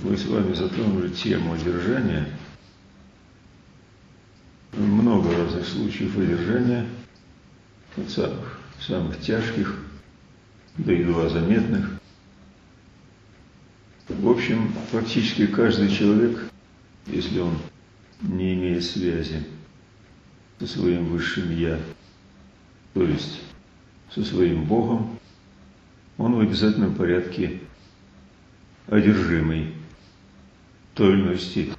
Мы с вами затронули тему одержания. Много разных случаев одержания, от самых тяжких до едва заметных. В общем, практически каждый человек, если он не имеет связи со своим высшим «Я», то есть со своим Богом, он в обязательном порядке одержимый в той или иной степени.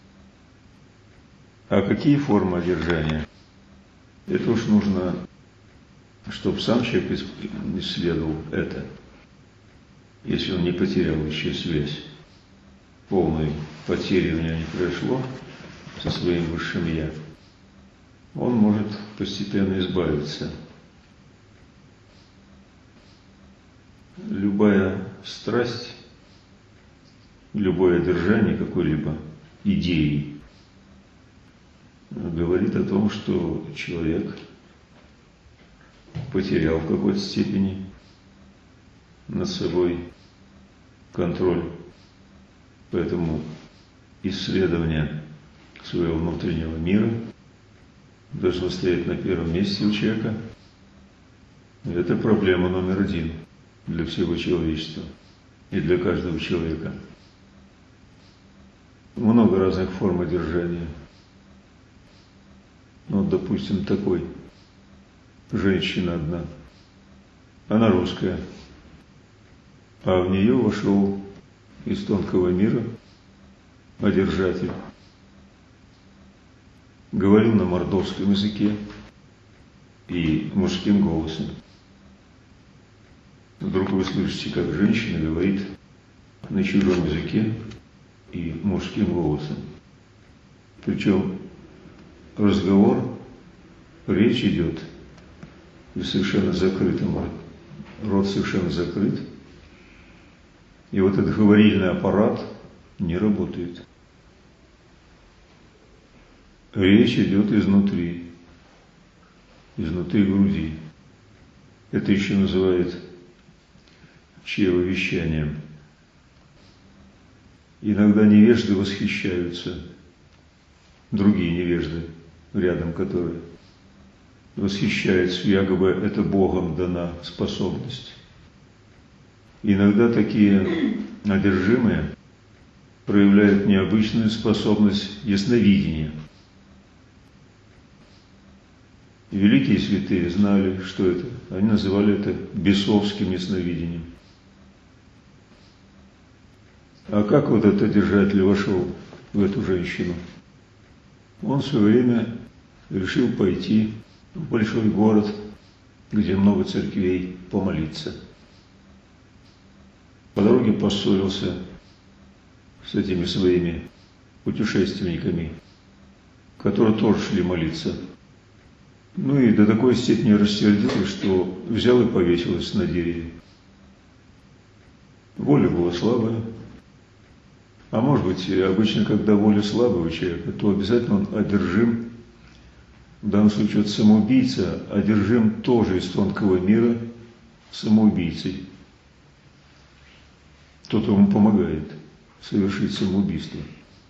А какие формы одержания? Это уж нужно, чтобы сам человек исследовал это, если он не потерял еще связь. Полной потери у него не произошло со своим высшим «Я. Он может постепенно избавиться. Любая страсть, любое одержание какой-либо идеи говорит о том, что человек потерял в какой-то степени над собой контроль. Поэтому исследование своего внутреннего мира должно стоять на первом месте у человека. Это проблема номер один для всего человечества и для каждого человека. Много разных форм одержания. Вот, допустим, такой. Женщина одна. Она русская. А в нее вошел из тонкого мира одержатель. Говорил на мордовском языке и мужским голосом. Вдруг вы слышите, как женщина говорит на чужом языке и мужским голосом. Причем разговор, речь идет в совершенно закрытом, рот совершенно закрыт, и вот этот говорильный аппарат не работает. Речь идет изнутри груди. Это еще называют чревовещанием. Иногда невежды восхищаются, другие невежды, рядом которые восхищаются, якобы это Богом дана способность. Иногда такие одержимые проявляют необычную способность ясновидения. И великие святые знали, что это. Они называли это бесовским ясновидением. А как вот этот одержатель вошел в эту женщину? Он в свое время решил пойти в большой город, где много церквей, помолиться. По дороге поссорился с этими своими путешественниками, которые тоже шли молиться. Ну и до такой степени рассердилась, что взял и повесилась на дереве. Воля была слабая. А может быть, обычно, когда воля слабая у человека, то обязательно он одержим, в данном случае вот самоубийца, одержим тоже из тонкого мира самоубийцей. Кто-то ему помогает совершить самоубийство.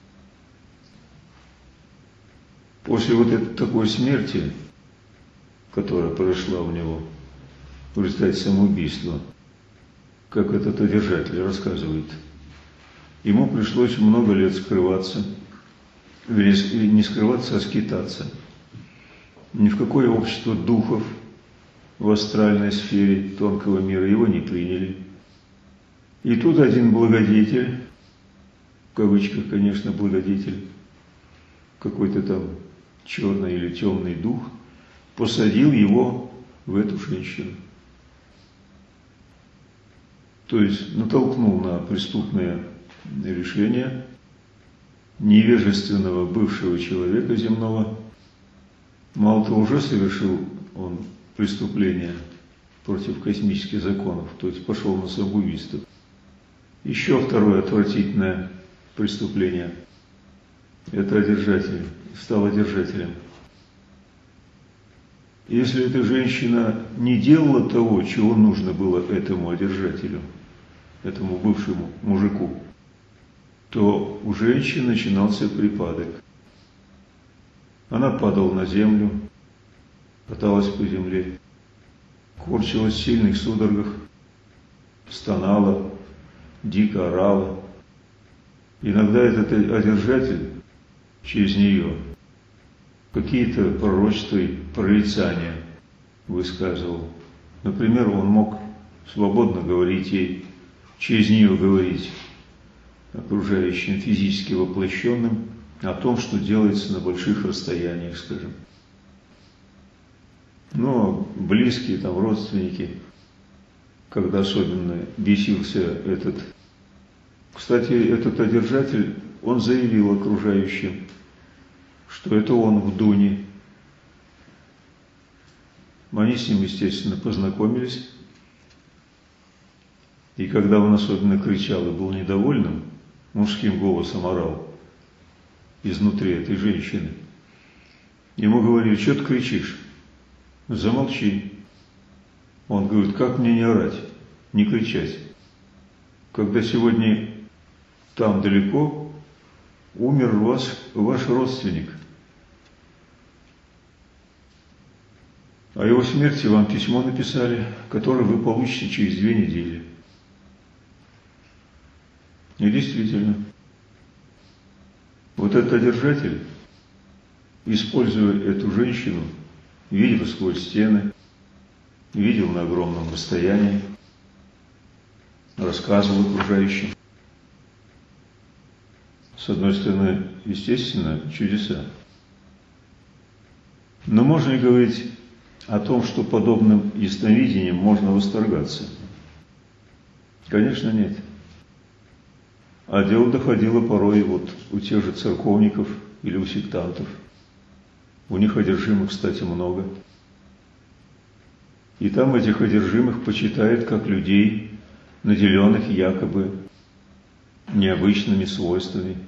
После вот этой такой смерти, которая произошла у него в результате самоубийства, как этот одержатель рассказывает, ему пришлось много лет скрываться, не скрываться, а скитаться. Ни в какое общество духов в астральной сфере тонкого мира его не приняли. И тут один благодетель, в кавычках, конечно, благодетель, какой-то там черный или темный дух, посадил его в эту женщину. То есть натолкнул на преступное решение невежественного бывшего человека земного. Мало того, уже совершил он преступление против космических законов, то есть пошел на самоубийство. Еще второе отвратительное преступление. Это одержатель, стал одержателем. Если эта женщина не делала того, чего нужно было этому одержателю, этому бывшему мужику, то у женщины начинался припадок. Она падала на землю, каталась по земле, корчилась в сильных судорогах, стонала, дико орала. Иногда этот одержатель через нее какие-то пророчества и прорицания высказывал. Например, он мог свободно говорить ей, через нее говорить окружающим физически воплощенным о том, что делается на больших расстояниях, скажем. Но близкие, там, родственники, когда особенно бесился этот. Кстати, этот одержатель, он заявил окружающим, что это он в Дуне. Они с ним, естественно, познакомились. И когда он особенно кричал и был недовольным, мужским голосом орал изнутри этой женщины, ему говорили: что ты кричишь? Замолчи. Он говорит: как мне не орать, не кричать, когда сегодня там далеко умер ваш родственник. О его смерти вам письмо написали, которое вы получите через 2 недели. И действительно, вот этот одержатель, используя эту женщину, видел сквозь стены, видел на огромном расстоянии, рассказывал окружающим. С одной стороны, естественно, чудеса. Но можно ли говорить о том, что подобным ясновидением можно восторгаться? Конечно, нет. А дело доходило порой вот у тех же церковников или у сектантов. У них одержимых, кстати, много. И там этих одержимых почитают как людей, наделенных якобы необычными свойствами,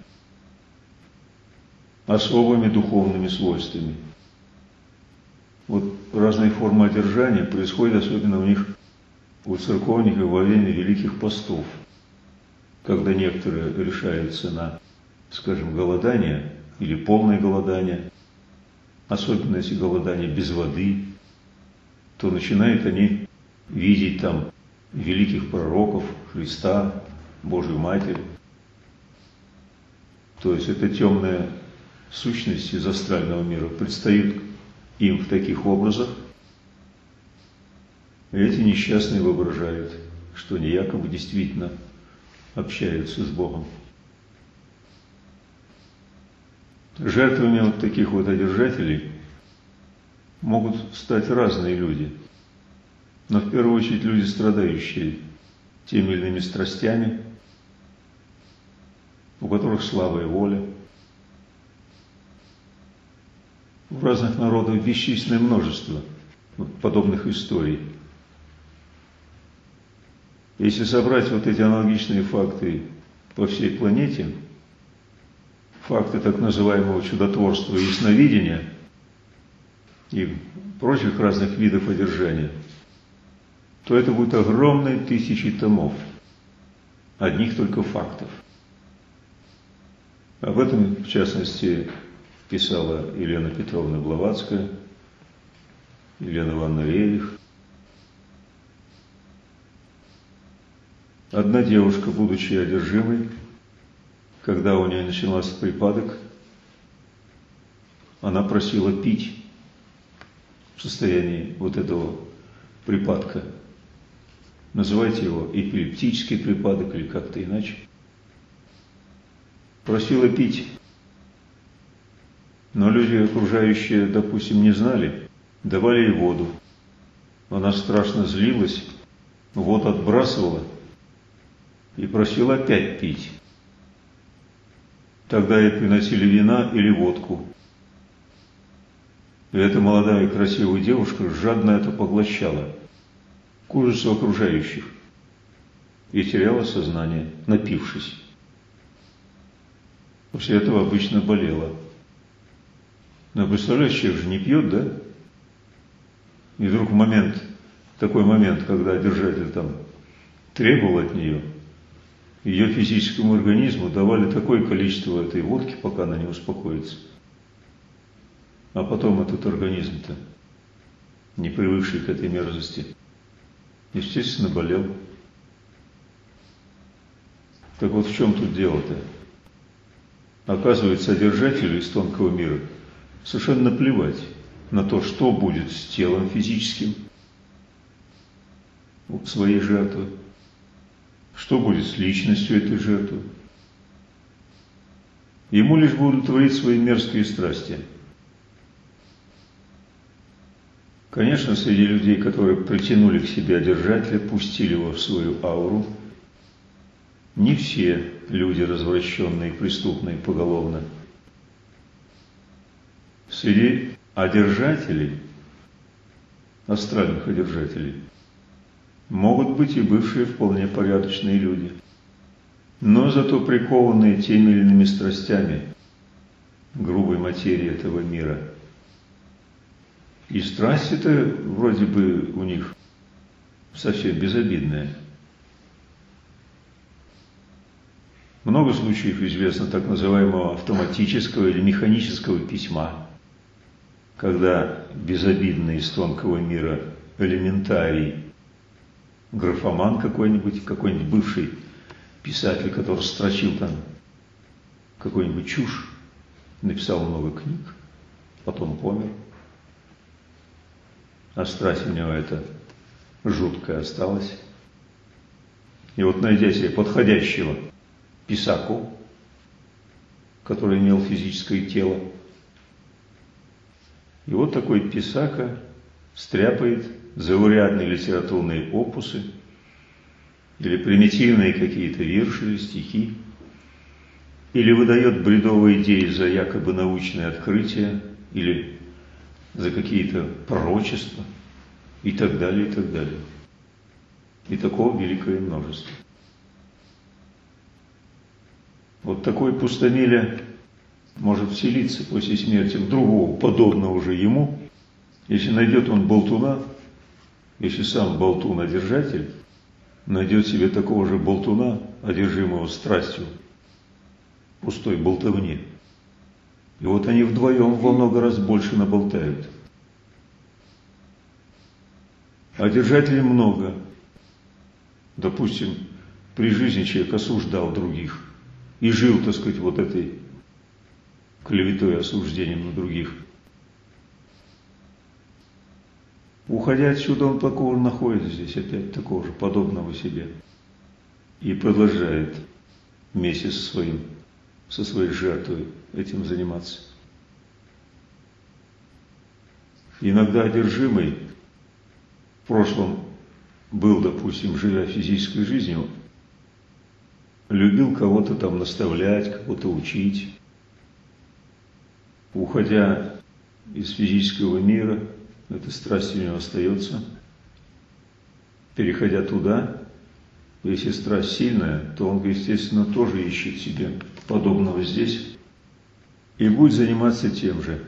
особыми духовными свойствами. Вот разные формы одержания происходят особенно у них, у церковников, во время великих постов, когда некоторые решаются на, скажем, голодание или полное голодание, особенно если голодание без воды, то начинают они видеть там великих пророков, Христа, Божию Матерь. То есть это темная сущность из астрального мира предстают им в таких образах, и эти несчастные воображают, что они якобы действительно общаются с Богом. Жертвами вот таких вот одержателей могут стать разные люди, но в первую очередь люди, страдающие теми или иными страстями, у которых слабая воля. В разных народах бесчисленное множество подобных историй. Если собрать вот эти аналогичные факты по всей планете, факты так называемого чудотворства и ясновидения и прочих разных видов одержания, то это будет огромные тысячи томов одних только фактов. Об этом, в частности, писала Елена Петровна Блаватская, Елена Ивановна Рерих. Одна девушка, будучи одержимой, когда у нее начался припадок, она просила пить в состоянии вот этого припадка. Называйте его эпилептический припадок или как-то иначе. Просила пить. Но люди, окружающие, допустим, не знали, давали ей воду. Она страшно злилась, воду отбрасывала и просила опять пить. Тогда ей приносили вина или водку. И эта молодая и красивая девушка жадно это поглощала, к ужасу окружающих, и теряла сознание, напившись. После этого обычно болела. Но представляешь, человек же не пьет, да? И вдруг такой момент, когда держатель там требовал от нее, ее физическому организму давали такое количество этой водки, пока она не успокоится. А потом этот организм-то, не привыкший к этой мерзости, естественно, болел. Так вот, в чем тут дело-то? Оказывается, держателю из тонкого мира совершенно наплевать на то, что будет с телом физическим своей жертвы, что будет с личностью этой жертвы. Ему лишь бы удовлетворить свои мерзкие страсти. Конечно, среди людей, которые притянули к себе одержателя, пустили его в свою ауру, не все люди развращенные, преступные поголовно. Среди одержателей, астральных одержателей, могут быть и бывшие вполне порядочные люди, но зато прикованные теми или иными страстями грубой материи этого мира. И страсти-то вроде бы у них совсем безобидные. Много случаев известно так называемого автоматического или механического письма, когда безобидный из тонкого мира элементарий, графоман какой-нибудь бывший писатель, который строчил там какую-нибудь чушь, написал много книг, потом помер. А страсть у него эта жуткая осталась. И вот, найдя себе подходящего писаку, который имел физическое тело, и вот такой писака стряпает заурядные литературные опусы или примитивные какие-то вирши или стихи, или выдает бредовые идеи за якобы научные открытия, или за какие-то пророчества, и так далее, и так далее. И такого великое множество. Вот такой пустомеля может вселиться после смерти в другого, подобного уже ему, если найдет он болтуна, если сам болтун-одержатель найдет себе такого же болтуна, одержимого страстью, пустой болтовне. И вот они вдвоем во много раз больше наболтают. А держателей много. Допустим, при жизни человек осуждал других и жил, так сказать, вот этой клеветой и осуждением на других. Уходя отсюда, он такого же находит здесь, опять такого же, подобного себе. И продолжает вместе со своей жертвой этим заниматься. Иногда одержимый в прошлом был, допустим, живя физической жизнью, любил кого-то там наставлять, кого-то учить. Уходя из физического мира, эта страсть у него остается. Переходя туда, если страсть сильная, то он, естественно, тоже ищет себе подобного здесь и будет заниматься тем же.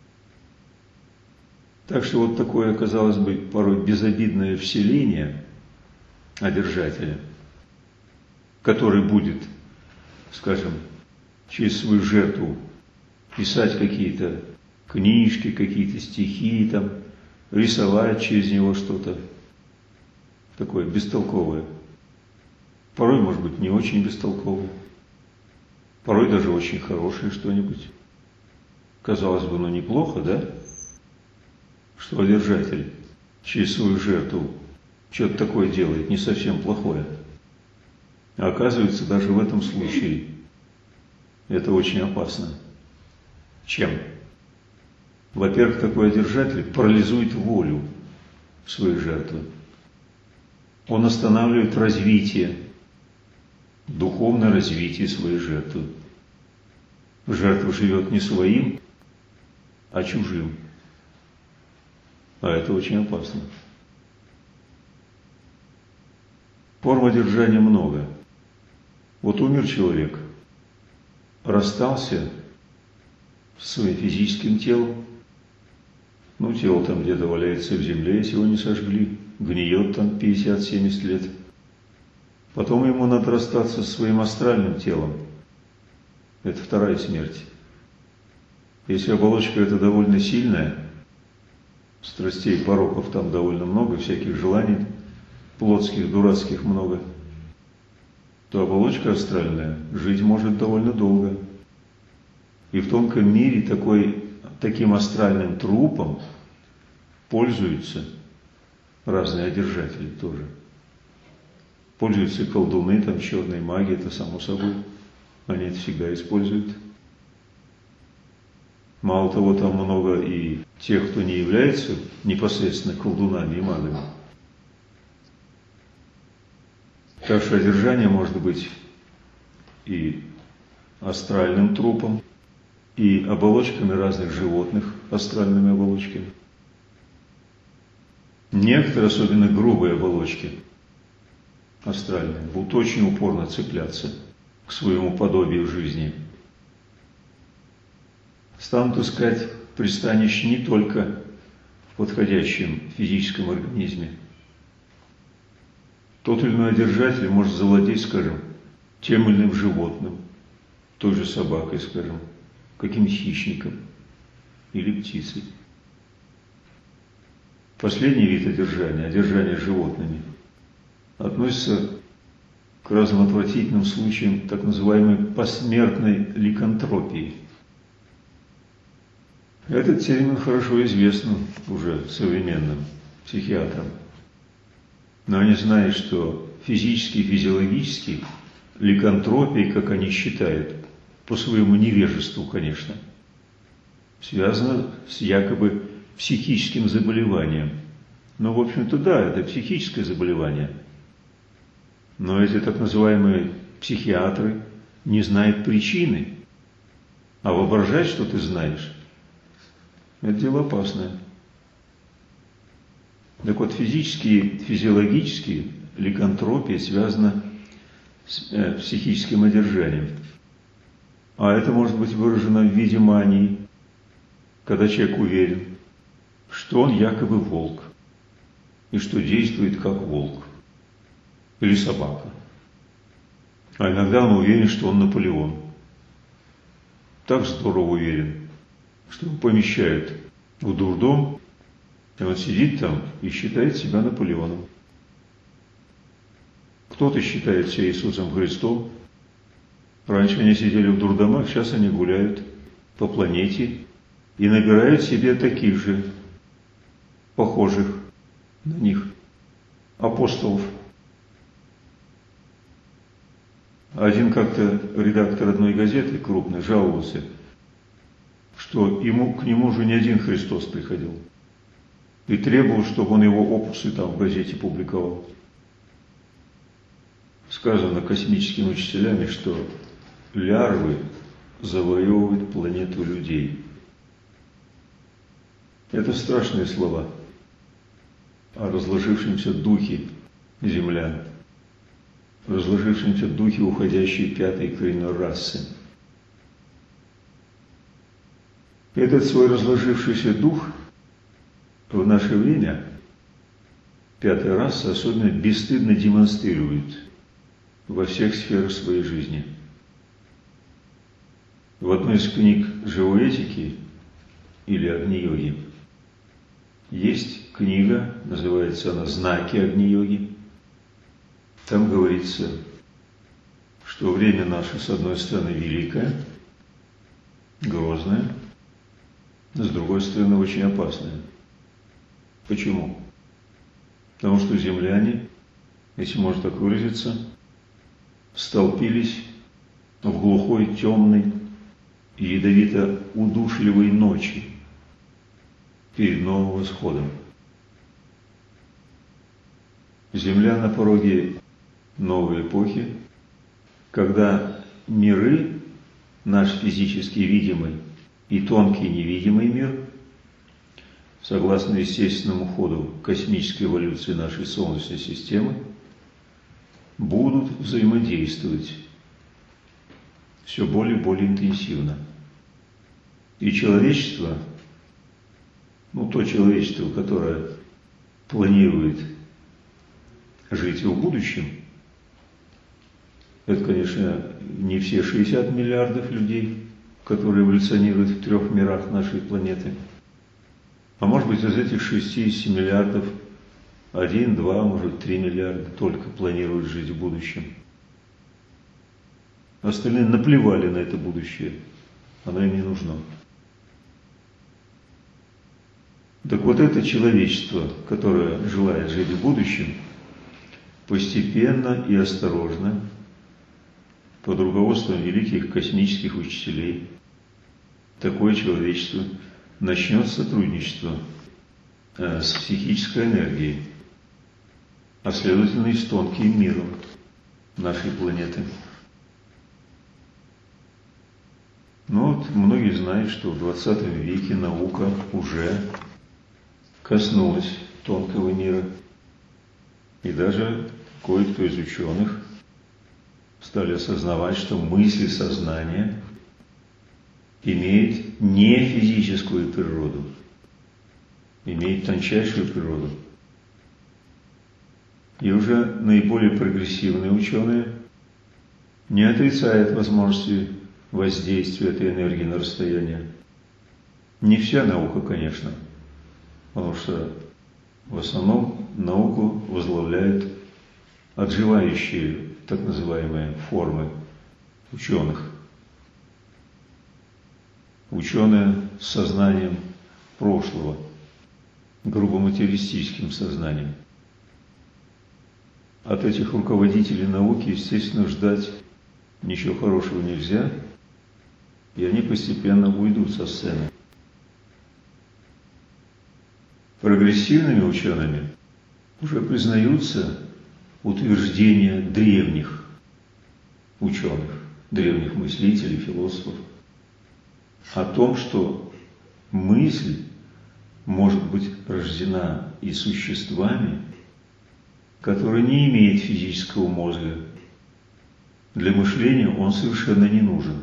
Так что вот такое, казалось бы, порой безобидное вселение одержателя, который будет, скажем, через свою жертву писать какие-то книжки, какие-то стихи, там, рисовать через него что-то такое бестолковое. Порой, может быть, не очень бестолковое. Порой даже очень хорошее что-нибудь. Казалось бы, ну неплохо, да? Что одержатель через свою жертву что-то такое делает, не совсем плохое. А оказывается, даже в этом случае это очень опасно. Чем? Во-первых, такой одержатель парализует волю своей жертвы. Он останавливает развитие, духовное развитие своей жертвы. Жертва живет не своим, а чужим. А это очень опасно. Форм одержания много. Вот умер человек, расстался с своим физическим телом, ну, тело там где-то валяется в земле, если его не сожгли, гниет там 50-70 лет. Потом ему надо расстаться со своим астральным телом. Это вторая смерть. Если оболочка эта довольно сильная, страстей, пороков там довольно много, всяких желаний, плотских, дурацких много, то оболочка астральная жить может довольно долго. И в тонком мире таким астральным трупом пользуются разные одержатели тоже. Пользуются колдуны, там черные маги, это само собой. Они это всегда используют. Мало того, там много и тех, кто не является непосредственно колдунами и магами. Так что одержание может быть и астральным трупом, и оболочками разных животных, астральными оболочками. Некоторые, особенно грубые оболочки, астральные, будут очень упорно цепляться к своему подобию жизни. Станут искать пристанище не только в подходящем физическом организме. Тот или иной одержатель может завладеть, скажем, тем или иным животным, той же собакой, скажем, каким-то хищником или птицей. Последний вид одержание животными, относится к разным отвратительным случаям так называемой посмертной ликантропии. Этот термин хорошо известен уже современным психиатрам. Но они знают, что физически и физиологически ликантропия, как они считают, по своему невежеству, конечно, связана с якобы психическим заболеванием. Но, в общем-то, да, это психическое заболевание. Но эти так называемые психиатры не знают причины. А воображать, что ты знаешь, это дело опасное. Так вот, физически, физиологически ликантропия связана с психическим одержанием. А это может быть выражено в виде мании, когда человек уверен, что он якобы волк, и что действует как волк или собака. А иногда он уверен, что он Наполеон. Так здорово уверен, что его помещают в дурдом, и он сидит там и считает себя Наполеоном. Кто-то считает себя Иисусом Христом. Раньше они сидели в дурдомах, сейчас они гуляют по планете и набирают себе таких же, похожих на них, апостолов. Один как-то редактор одной газеты крупной жаловался, что к нему уже не один Христос приходил и требовал, чтобы он его опусы там в газете публиковал. Сказано космическими учителями, что лярвы завоевывают планету людей. Это страшные слова о разложившемся духе землян, разложившемся духе уходящей пятой коренной расы. Этот свой разложившийся дух в наше время пятая раса особенно бесстыдно демонстрирует во всех сферах своей жизни. В одной из книг живой этики или Агни-йоги есть книга, называется она «Знаки Агни-йоги». Там говорится, что время наше, с одной стороны, великое, грозное, с другой стороны, очень опасное. Почему? Потому что земляне, если можно так выразиться, столпились в глухой, темной и ядовито-удушливой ночи перед Новым Восходом. Земля на пороге новой эпохи, когда миры, наш физически видимый и тонкий невидимый мир, согласно естественному ходу космической эволюции нашей Солнечной системы, будут взаимодействовать все более и более интенсивно. И человечество, то человечество, которое планирует жить в будущем, Это, конечно, не все 60 миллиардов людей, которые эволюционируют в 3 мирах нашей планеты. А может быть, из этих 60 миллиардов 1, 2, может 3 миллиарда только планируют жить в будущем. Остальные наплевали на это будущее. Оно им не нужно. Так вот это человечество, которое желает жить в будущем, постепенно и осторожно, под руководством великих космических учителей, такое человечество начнет сотрудничество с психической энергией, а следовательно и с тонким миром нашей планеты. Но вот многие знают, что в 20 веке наука уже коснулась тонкого мира, и даже кое-кто из ученых стали осознавать, что мысль сознания имеет не физическую природу, имеет тончайшую природу. И уже наиболее прогрессивные ученые не отрицают возможности воздействия этой энергии на расстояние. Не вся наука, конечно, потому что в основном науку возглавляют отживающие так называемые формы ученых. Ученые с сознанием прошлого, грубо материалистическим сознанием. От этих руководителей науки, естественно, ждать ничего хорошего нельзя, и они постепенно уйдут со сцены. Прогрессивными учеными уже признаются утверждения древних ученых, древних мыслителей, философов, о том, что мысль может быть рождена и существами, которые не имеют физического мозга. Для мышления он совершенно не нужен.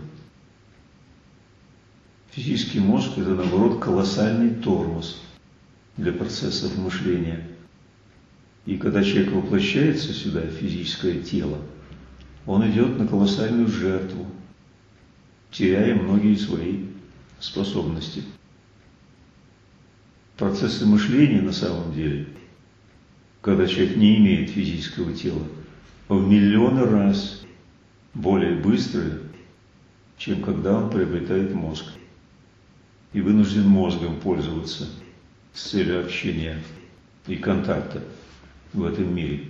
Физический мозг – это, наоборот, колоссальный тормоз для процессов мышления. И когда человек воплощается сюда, в физическое тело, он идет на колоссальную жертву, теряя многие свои способности. Процессы мышления на самом деле, когда человек не имеет физического тела, в миллионы раз более быстрые, чем когда он приобретает мозг и вынужден мозгом пользоваться с целью общения и контакта в этом мире.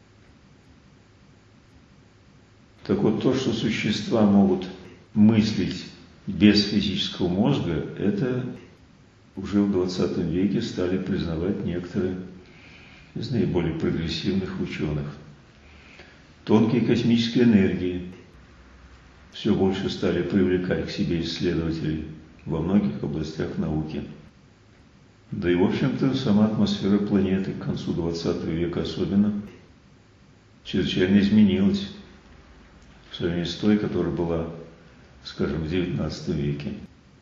Так вот, то, что существа могут мыслить без физического мозга, это уже в 20 веке стали признавать некоторые из наиболее прогрессивных ученых. Тонкие космические энергии все больше стали привлекать к себе исследователей во многих областях науки. Да и, в общем-то, сама атмосфера планеты к концу 20 века особенно чрезвычайно изменилась в сравнении с той, которая была, скажем, в 19 веке.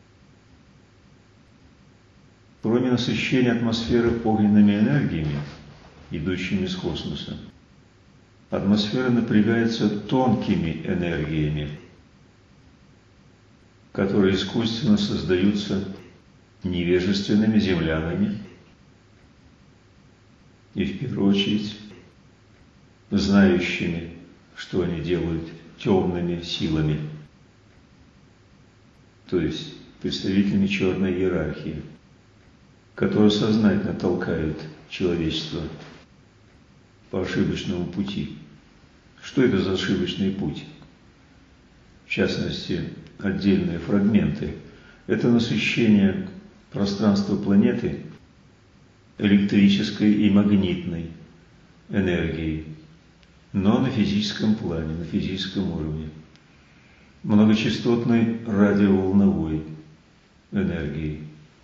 Кроме насыщения атмосферы огненными энергиями, идущими из космоса, атмосфера напрягается тонкими энергиями, которые искусственно создаются невежественными землянами и, в первую очередь, знающими, что они делают, темными силами, то есть представителями черной иерархии, которые сознательно толкают человечество по ошибочному пути. Что это за ошибочный путь? В частности, отдельные фрагменты. Это насыщение пространства планеты электрической и магнитной энергией, но на физическом плане, на физическом уровне. Многочастотной радиоволновой энергией.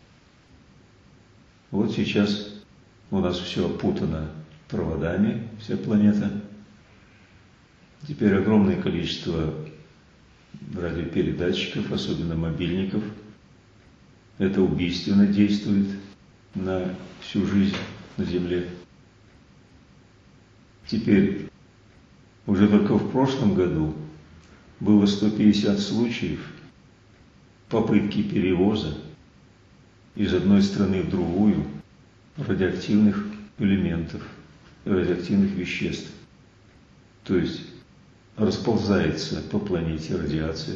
Вот сейчас у нас все опутано проводами, вся планета. Теперь огромное количество радиопередатчиков, особенно мобильников. Это убийственно действует на всю жизнь на Земле. Теперь Уже только в прошлом году было 150 случаев попытки перевоза из одной страны в другую радиоактивных элементов, радиоактивных веществ. То есть расползается по планете радиация.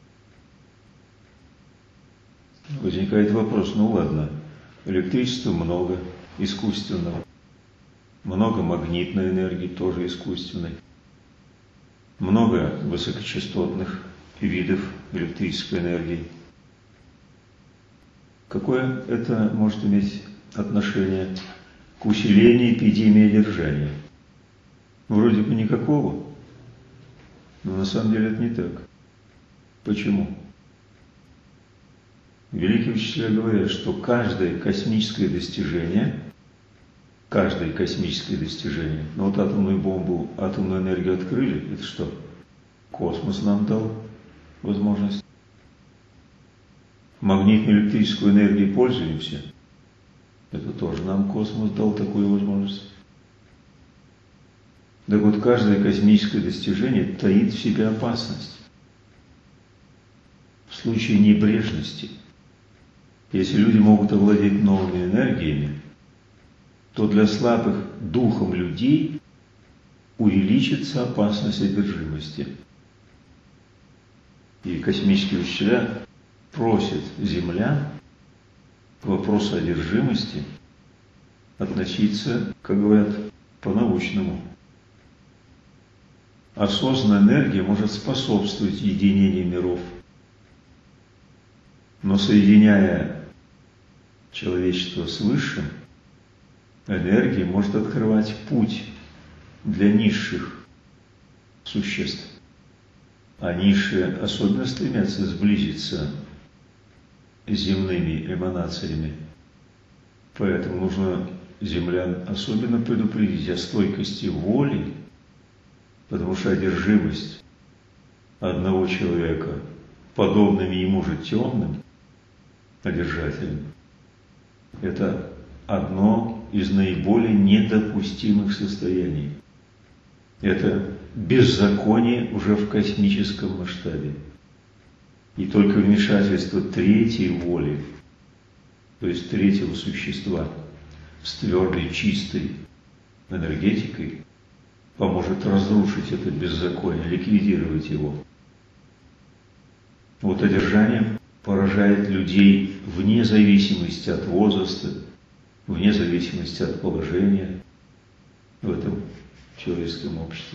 Возникает вопрос, ну ладно, электричества много, искусственного, много магнитной энергии, тоже искусственной, много высокочастотных видов электрической энергии. Какое это может иметь отношение к усилению эпидемии одержания? Вроде бы никакого, но на самом деле это не так. Почему? Великие учителя говорят, что каждое космическое достижение, ну вот атомную бомбу, атомную энергию открыли, это что? Космос нам дал возможность. Магнитную электрическую энергию пользуемся, это тоже нам космос дал такую возможность. Так вот, каждое космическое достижение таит в себе опасность. В случае небрежности, если люди могут овладеть новыми энергиями, то для слабых духом людей увеличится опасность одержимости. И космические учителя просят землян к вопросу одержимости относиться, как говорят, по-научному. Осознанная энергия может способствовать единению миров, но соединяя человечество с Высшим, энергия может открывать путь для низших существ. А низшие особенно стремятся сблизиться с земными эманациями. Поэтому нужно землян особенно предупредить о стойкости воли, потому что одержимость одного человека подобными ему же темным одержателем – это одно из наиболее недопустимых состояний. Это беззаконие уже в космическом масштабе. И только вмешательство третьей воли, то есть третьего существа с твердой, чистой энергетикой, поможет разрушить это беззаконие, ликвидировать его. Вот одержание поражает людей вне зависимости от возраста, вне зависимости от положения в этом человеческом обществе.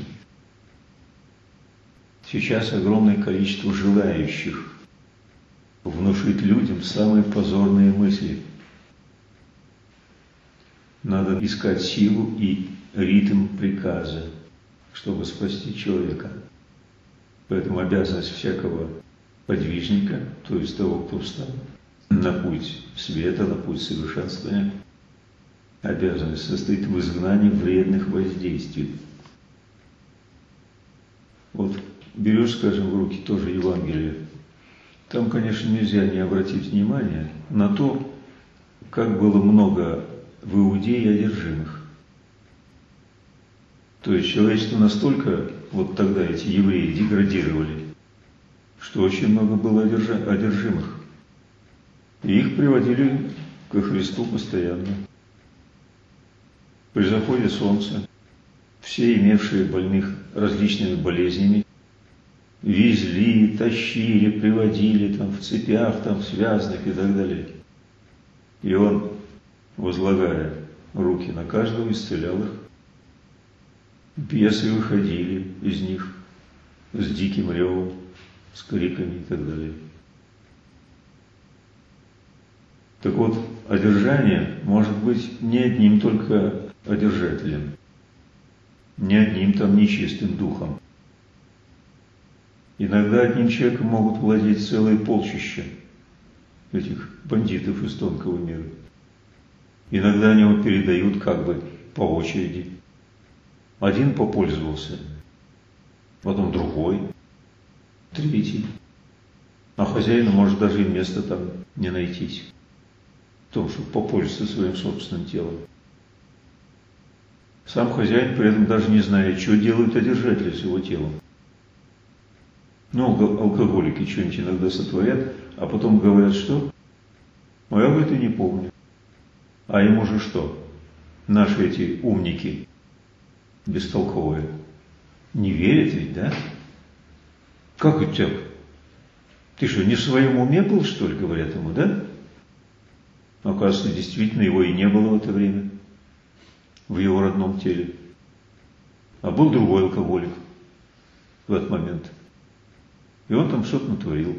Сейчас огромное количество желающих внушить людям самые позорные мысли. Надо искать силу и ритм приказа, чтобы спасти человека. Поэтому обязанность всякого подвижника, то есть того, кто встал на путь света, на путь совершенствования, обязанность состоит в изгнании вредных воздействий. Вот берешь, скажем, в руки тоже Евангелие. Там, конечно, нельзя не обратить внимание на то, как было много в Иудее одержимых. То есть человечество настолько, вот тогда эти евреи деградировали, что очень много было одержимых. И их приводили ко Христу постоянно. При заходе солнца все имевшие больных различными болезнями везли, тащили, приводили там в цепях, там связанных и так далее. И он, возлагая руки на каждого, исцелял их. Бесы выходили из них с диким ревом, с криками и так далее. Так вот, одержание может быть не одним только одержателем, не одним там нечистым духом. Иногда одним человеком могут владеть целые полчища этих бандитов из тонкого мира. Иногда они его передают как бы по очереди. Один попользовался, потом другой, третий. А хозяину может даже и места там не найтись, в том, чтобы попользоваться своим собственным телом. Сам хозяин при этом даже не знает, что делают одержатели с его телом. Ну, алкоголики что-нибудь иногда сотворят, а потом говорят, что? Ну, я говорит, и не помню. А ему же что? Наши эти умники бестолковые не верят ведь, да? Как у тебя? Ты что, не в своем уме был, что ли, говорят ему, да? Оказывается, действительно, его и не было в это время в его родном теле. А был другой алкоголик в этот момент. И он там что-то натворил.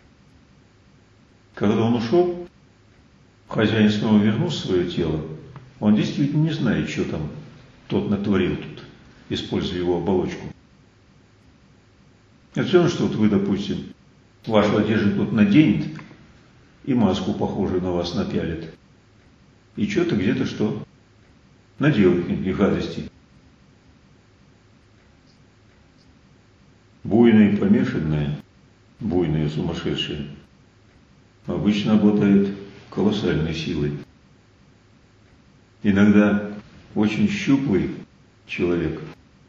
Когда он ушел, хозяин снова вернул свое тело. Он действительно не знает, что там тот натворил тут, используя его оболочку. Это все равно, что вот вы, допустим, вашу одежду тут наденет и маску, похожую на вас, напялит. И что-то где-то что? Наделает какие-нибудь гадости. Буйные помешанные, буйные сумасшедшие, обычно обладают колоссальной силой. Иногда очень щуплый человек,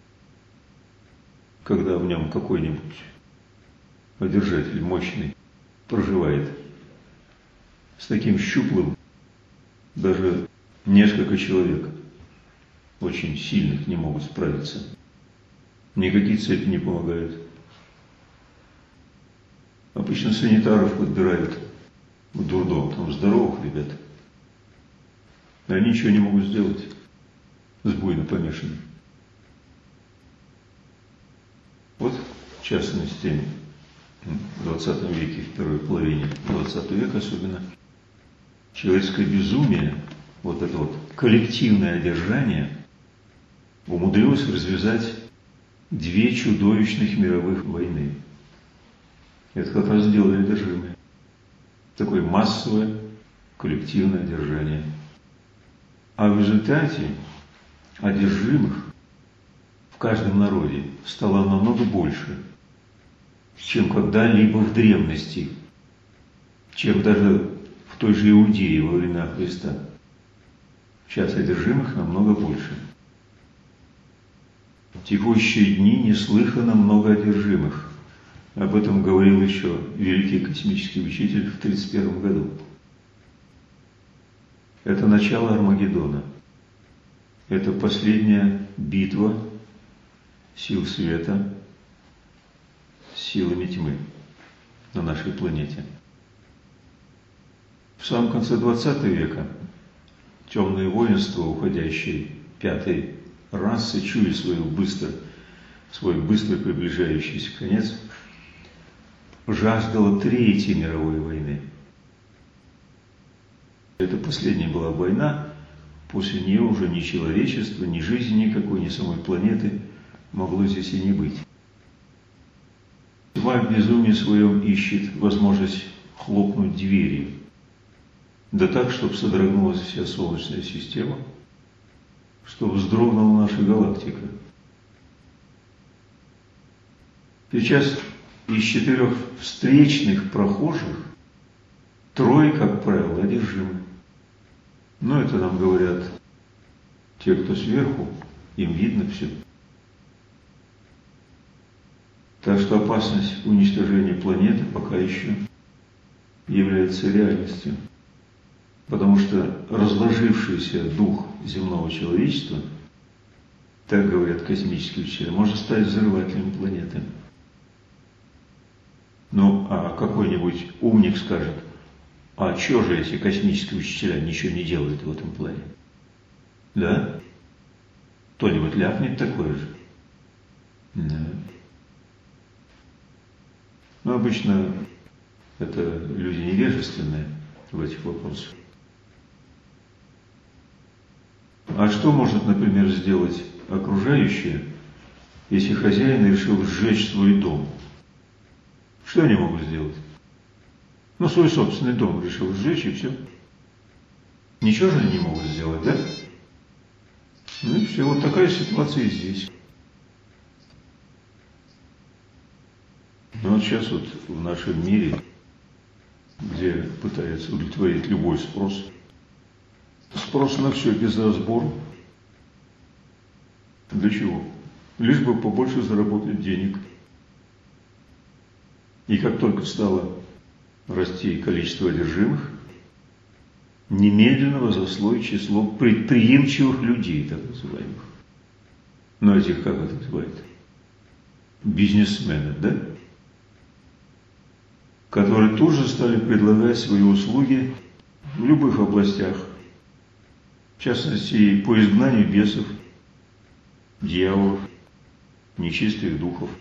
когда в нем какой-нибудь одержатель мощный проживает, с таким щуплым даже несколько человек очень сильных не могут справиться. Никакие цепи не помогают. Обычно санитаров подбирают в дурдом, там здоровых ребят. И они ничего не могут сделать с буйно помешанным. Вот, в частности, в 20 веке, в первой половине 20 века особенно, человеческое безумие, вот это вот коллективное одержание, умудрилось развязать две чудовищных мировых войны. Это как раз сделали одержимые. Такое массовое коллективное одержание. А в результате одержимых в каждом народе стало намного больше, чем когда-либо в древности, чем даже в той же Иудее во времена Христа. Сейчас одержимых намного больше. В текущие дни неслыханно много одержимых. Об этом говорил еще великий космический учитель в 1931 году. Это начало Армагеддона. Это последняя битва сил света с силами тьмы на нашей планете. В самом конце 20 века темное воинство, уходящее пятой расы, чуя свой быстро приближающийся конец, жаждало Третьей мировой войны. Это последняя была война, после нее уже ни человечества, ни жизни никакой, ни самой планеты могло здесь и не быть. Тьма в безумии своем ищет возможность хлопнуть дверью, да так, чтобы содрогнулась вся Солнечная система, чтобы вздрогнула наша галактика. Сейчас из 4 встречных прохожих 3, как правило, одержимы. Но это нам говорят те, кто сверху, им видно все. Так что опасность уничтожения планеты пока еще является реальностью. Потому что разложившийся дух земного человечества, так говорят космические учителя, может стать взрывателем планеты. Ну, а какой-нибудь умник скажет, а что же эти космические учителя ничего не делают в этом плане? Да? Кто-нибудь ляпнет такое же? Да. Но обычно это люди невежественные в этих вопросах. А что может, например, сделать окружающие, если хозяин решил сжечь свой дом? Что они могут сделать? Ну, свой собственный дом решил сжечь, и все. Ничего же они не могут сделать, да? Ну и все, вот такая ситуация и здесь. Ну вот сейчас вот в нашем мире, где пытаются удовлетворить любой спрос на все без разбора, Для чего? Лишь бы побольше заработать денег. И как только стало расти количество одержимых, немедленно возросло число предприимчивых людей, так называемых. Но этих, как это называют? Бизнесменов, да? Которые тут же стали предлагать свои услуги в любых областях. В частности, по изгнанию бесов, дьяволов, нечистых духов.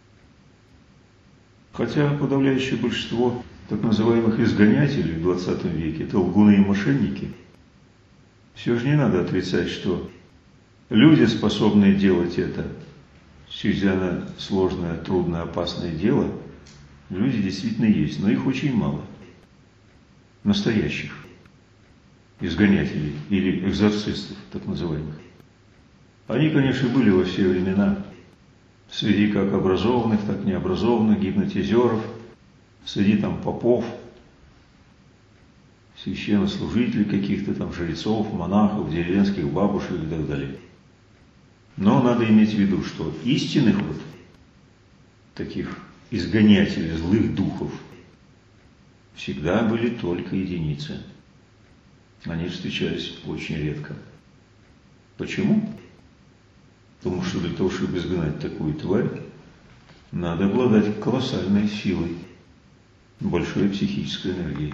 Хотя подавляющее большинство так называемых изгонятелей в 20 веке – это лгуны и мошенники, все же не надо отрицать, что люди, способные делать это, чрезвычайно сложное, трудное, опасное дело, люди действительно есть, но их очень мало. Настоящих изгонятелей или экзорцистов, так называемых. Они, конечно, были во все времена среди как образованных, так и необразованных, гипнотизеров, среди там попов, священнослужителей каких-то там, жрецов, монахов, деревенских бабушек и так далее. Но надо иметь в виду, что истинных вот таких изгонятелей злых духов всегда были только единицы. Они встречались очень редко. Почему? Потому что для того, чтобы изгнать такую тварь, надо обладать колоссальной силой, большой психической энергией.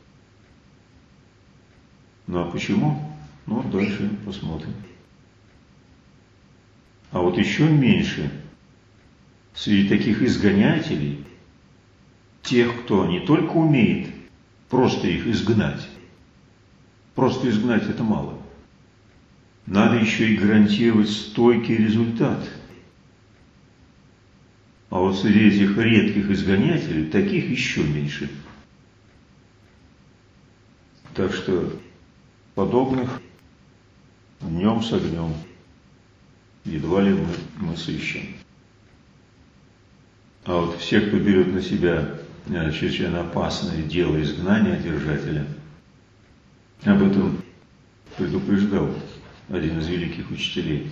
Ну а почему? Ну, дальше посмотрим. А вот еще меньше среди таких изгонятелей тех, кто не только умеет просто их изгнать. Просто изгнать это мало. Надо еще и гарантировать стойкий результат. А вот среди этих редких изгонятелей таких еще меньше. Так что подобных днем с огнем едва ли мы сыщем. А вот все, кто берет на себя чрезвычайно опасное дело изгнания держателя, об этом предупреждал один из великих учителей.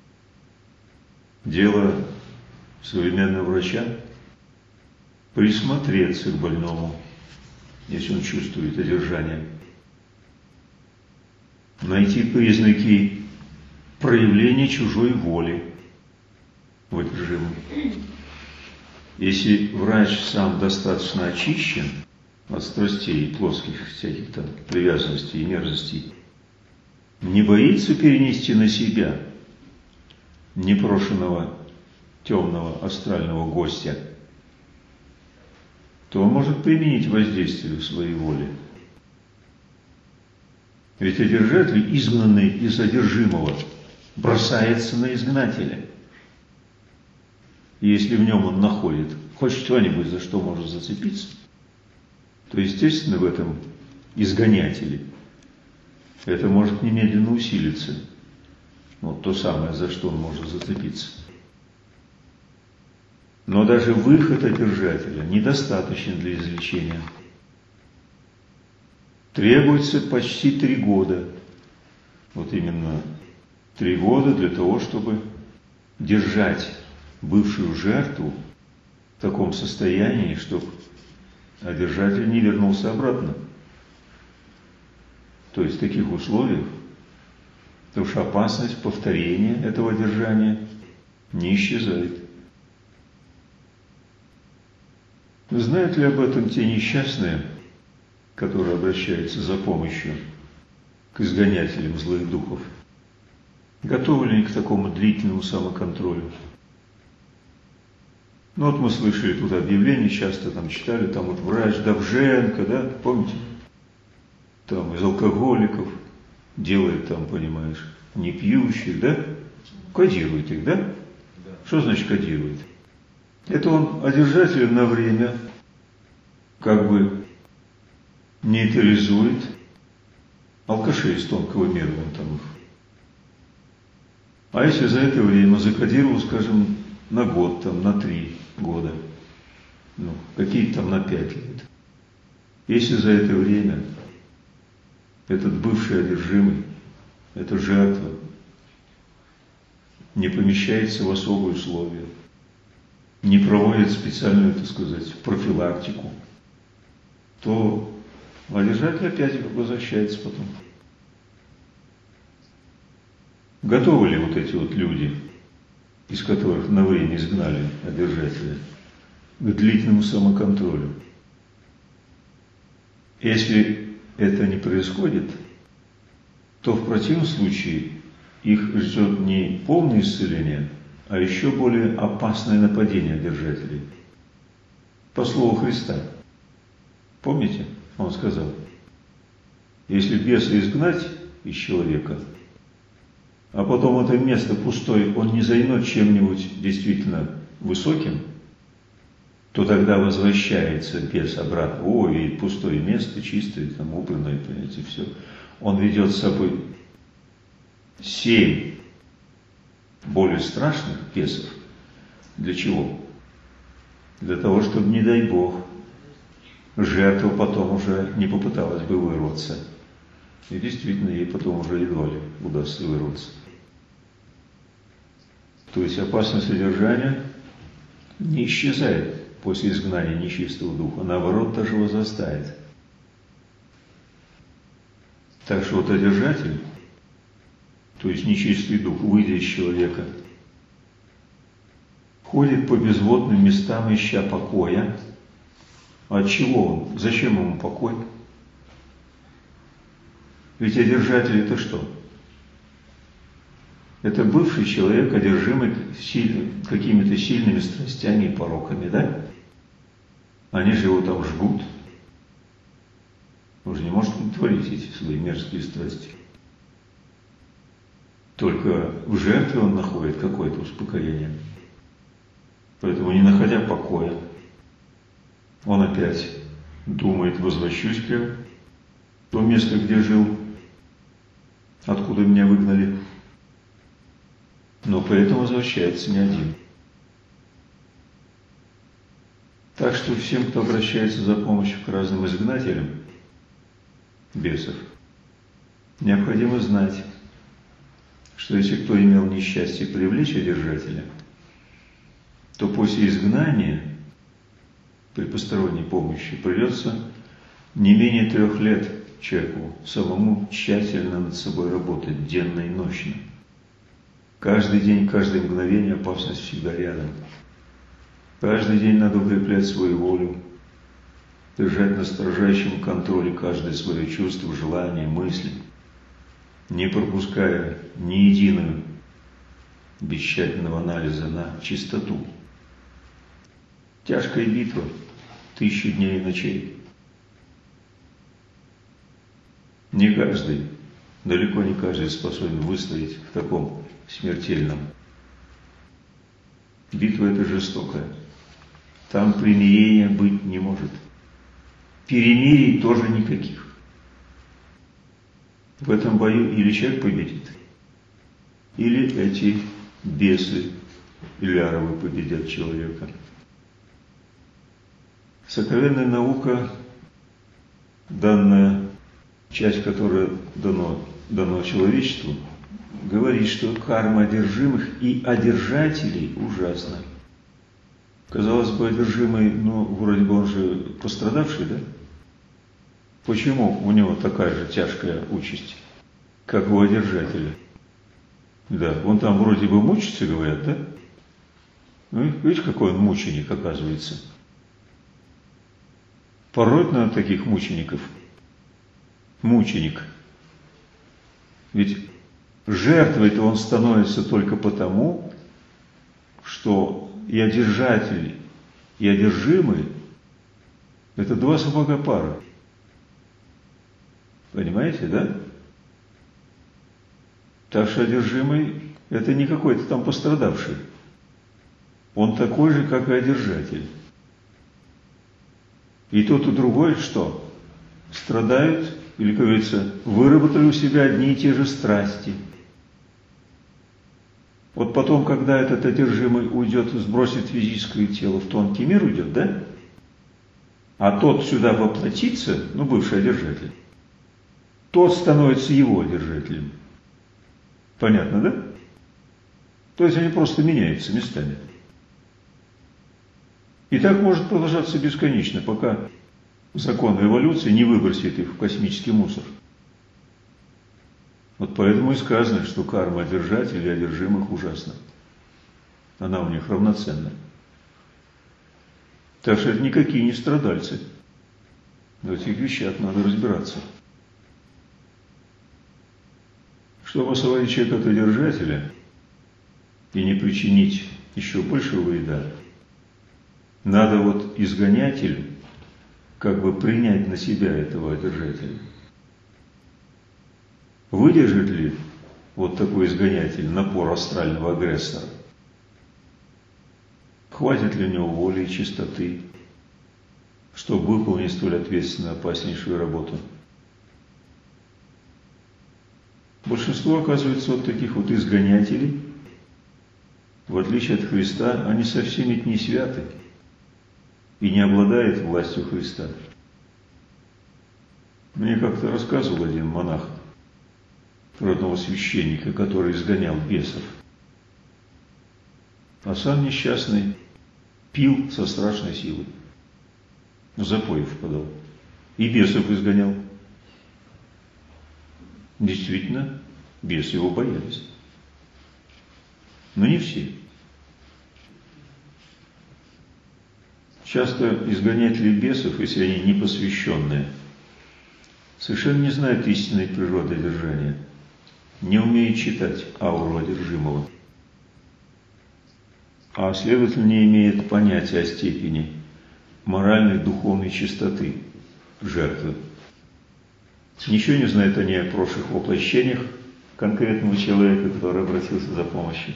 Дело современного врача – присмотреться к больному, если он чувствует одержание, найти признаки проявления чужой воли в одержимом. Если врач сам достаточно очищен от страстей, плоских всяких там привязанностей и мерзостей, не боится перенести на себя непрошенного темного астрального гостя, то он может применить воздействие своей воли. Ведь одержатель, изгнанный из одержимого, бросается на изгнателя. И если в нем он находит хоть что-нибудь, за что может зацепиться, то, естественно, в этом изгонятеле это может немедленно усилиться. Вот то самое, за что он может зацепиться. Но даже выход одержателя недостаточен для излечения. Требуется почти 3 года. Вот именно 3 года для того, чтобы держать бывшую жертву в таком состоянии, чтобы одержатель не вернулся обратно. То есть в таких условиях, потому что опасность повторения этого одержания не исчезает. Знают ли об этом те несчастные, которые обращаются за помощью к изгонятелям злых духов? Готовы ли они к такому длительному самоконтролю? Ну вот мы слышали тут объявления, часто там читали, там вот врач Довженко, да, помните? Там из алкоголиков делает там, понимаешь, не пьющих, да? Кодирует их, да? Что значит кодирует? Это он одержателя на время как бы нейтрализует алкашей из тонкого мира, он там их. А если за это время закодировал, скажем, на год, там, на 3 года, ну, какие-то там на 5 лет. Если за это время этот бывший одержимый, эта жертва, не помещается в особые условия, не проводит специальную, так сказать, профилактику, то одержатель опять возвращается потом. Готовы ли вот эти вот люди, из которых на время изгнали одержателя, к длительному самоконтролю? Если это не происходит, то в противном случае их ждет не полное исцеление, а еще более опасное нападение одержателей. По слову Христа. Помните, Он сказал, если беса изгнать из человека, а потом это место пустое он не займет чем-нибудь действительно высоким, то тогда возвращается бес обратно. О, и пустое место, чистое, там убранное, понимаете, все. Он ведет с собой 7 более страшных бесов. Для чего? Для того, чтобы, не дай Бог, жертва потом уже не попыталась бы вырваться. И действительно, ей потом уже едва ли удастся вырваться. То есть опасность содержания не исчезает после изгнания нечистого духа, наоборот, даже возрастает. Так что вот одержатель, то есть нечистый дух, выйдя из человека, ходит по безводным местам, ища покоя. От чего он? Зачем ему покой? Ведь одержатель это что? Это бывший человек, одержимый какими-то сильными страстями и пороками, да? Они же его там жгут. Он же не может удовлетворить эти свои мерзкие страсти. Только в жертве он находит какое-то успокоение. Поэтому, не находя покоя, он опять думает, возвращусь я в то место, где жил, откуда меня выгнали. Но поэтому возвращается не один. Так что всем, кто обращается за помощью к разным изгнателям бесов, необходимо знать, что если кто имел несчастье привлечь одержателя, то после изгнания при посторонней помощи придется не менее 3 лет человеку самому тщательно над собой работать, денно и ночно. Каждый день, каждое мгновение опасность всегда рядом. Каждый день надо укреплять свою волю, держать на строжайшем контроле каждое свое чувство, желание, мысли, не пропуская ни единую без тщательного анализа на чистоту. Тяжкая битва, 1000 дней и ночей. Не каждый, далеко не каждый способен выстоять в таком смертельном. Битва эта жестокая. Там примирения быть не может. Перемирий тоже никаких. В этом бою или человек победит, или эти бесы Иляровы победят человека. Сокровенная наука, данная часть, которая дано человечеству, говорит, что карма одержимых и одержателей ужасна. Казалось бы, одержимый, вроде бы он же пострадавший, да? Почему у него такая же тяжкая участь, как у одержателя? Да, он там вроде бы мучится, говорят, да? Видишь, какой он мученик, оказывается. Порой на таких мучеников. Мученик. Ведь жертвой-то он становится только потому, что и одержатель, и одержимый – это 2 сапога пара. Понимаете, да? Так что одержимый – это не какой-то там пострадавший. Он такой же, как и одержатель. И тот, и другой что? Страдают, или, как говорится, выработали у себя одни и те же страсти. Вот потом, когда этот одержимый уйдет, сбросит физическое тело, в тонкий мир уйдет, да? А тот сюда воплотится, бывший одержатель, тот становится его одержателем. Понятно, да? То есть они просто меняются местами. И так может продолжаться бесконечно, пока закон эволюции не выбросит их в космический мусор. Вот поэтому и сказано, что карма одержателей и одержимых ужасна. Она у них равноценна. Так что это никакие не страдальцы. В этих вещах надо разбираться. Чтобы освободить человека от одержателя и не причинить еще большего вреда, надо вот изгонятелю как бы принять на себя этого одержателя. Выдержит ли вот такой изгонятель напор астрального агрессора? Хватит ли у него воли и чистоты, чтобы выполнить столь ответственную, опаснейшую работу? Большинство, оказывается, вот таких вот изгонятелей, в отличие от Христа, они совсем ведь не святы и не обладают властью Христа. Мне как-то рассказывал один монах про одного священника, который изгонял бесов. А сам несчастный пил со страшной силой, в запой впадал и бесов изгонял. Действительно, бесы его боялись. Но не все. Часто изгонятели бесов, если они не посвященные, совершенно не знают истинной природы одержания, не умеют читать ауру одержимого, а следовательно не имеют понятия о степени моральной, духовной чистоты жертвы. Ничего не знают они о прошлых воплощениях конкретного человека, который обратился за помощью.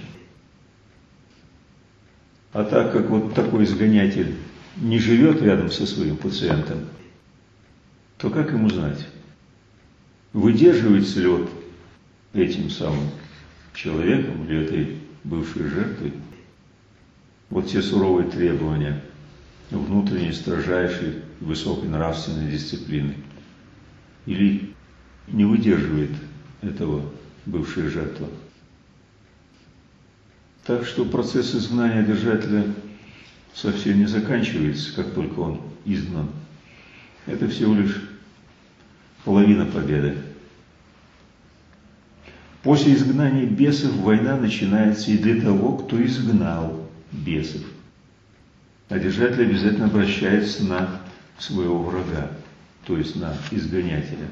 А так как вот такой изгонятель не живет рядом со своим пациентом, то как ему знать, выдерживается ли вот этим самым человеком или этой бывшей жертвой вот те суровые требования внутренней, строжайшей, высокой нравственной дисциплины, или не выдерживает этого бывшая жертва. Так что процесс изгнания одержателя совсем не заканчивается, как только он изгнан. Это всего лишь половина победы. После изгнания бесов война начинается и для того, кто изгнал бесов. Одержатель обязательно обращается на своего врага, то есть на изгонятеля.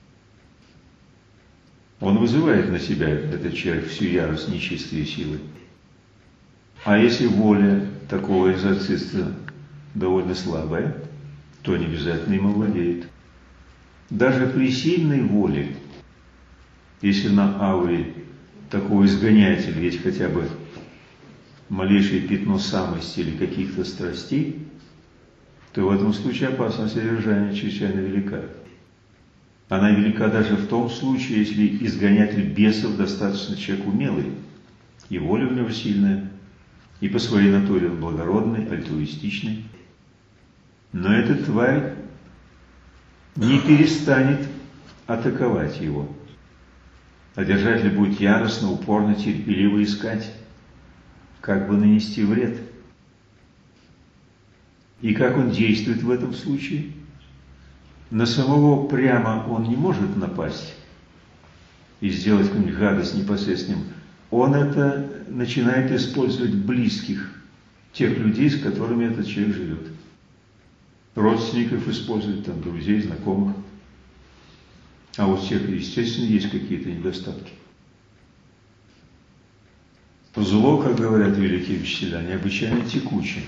Он вызывает на себя, этот человек, всю ярость нечистой силы. А если воля такого экзорциста довольно слабая, то не обязательно им овладеет. Даже при сильной воле, если на ауре такого изгонятеля есть хотя бы малейшее пятно самости или каких-то страстей, то в этом случае опасность одержания чрезвычайно велика. Она велика даже в том случае, если изгонятель бесов достаточно человек умелый, и воля у него сильная, и по своей натуре благородный, альтруистичный. Но эта тварь не перестанет атаковать его. Одержатель будет яростно, упорно, терпеливо искать, как бы нанести вред. И как он действует в этом случае? На самого прямо он не может напасть и сделать какую-нибудь гадость непосредственно. Он это начинает использовать близких, тех людей, с которыми этот человек живет. Родственников использует, там, друзей, знакомых. А у всех, естественно, есть какие-то недостатки. Зло, как говорят великие учителя, необычайно текуче.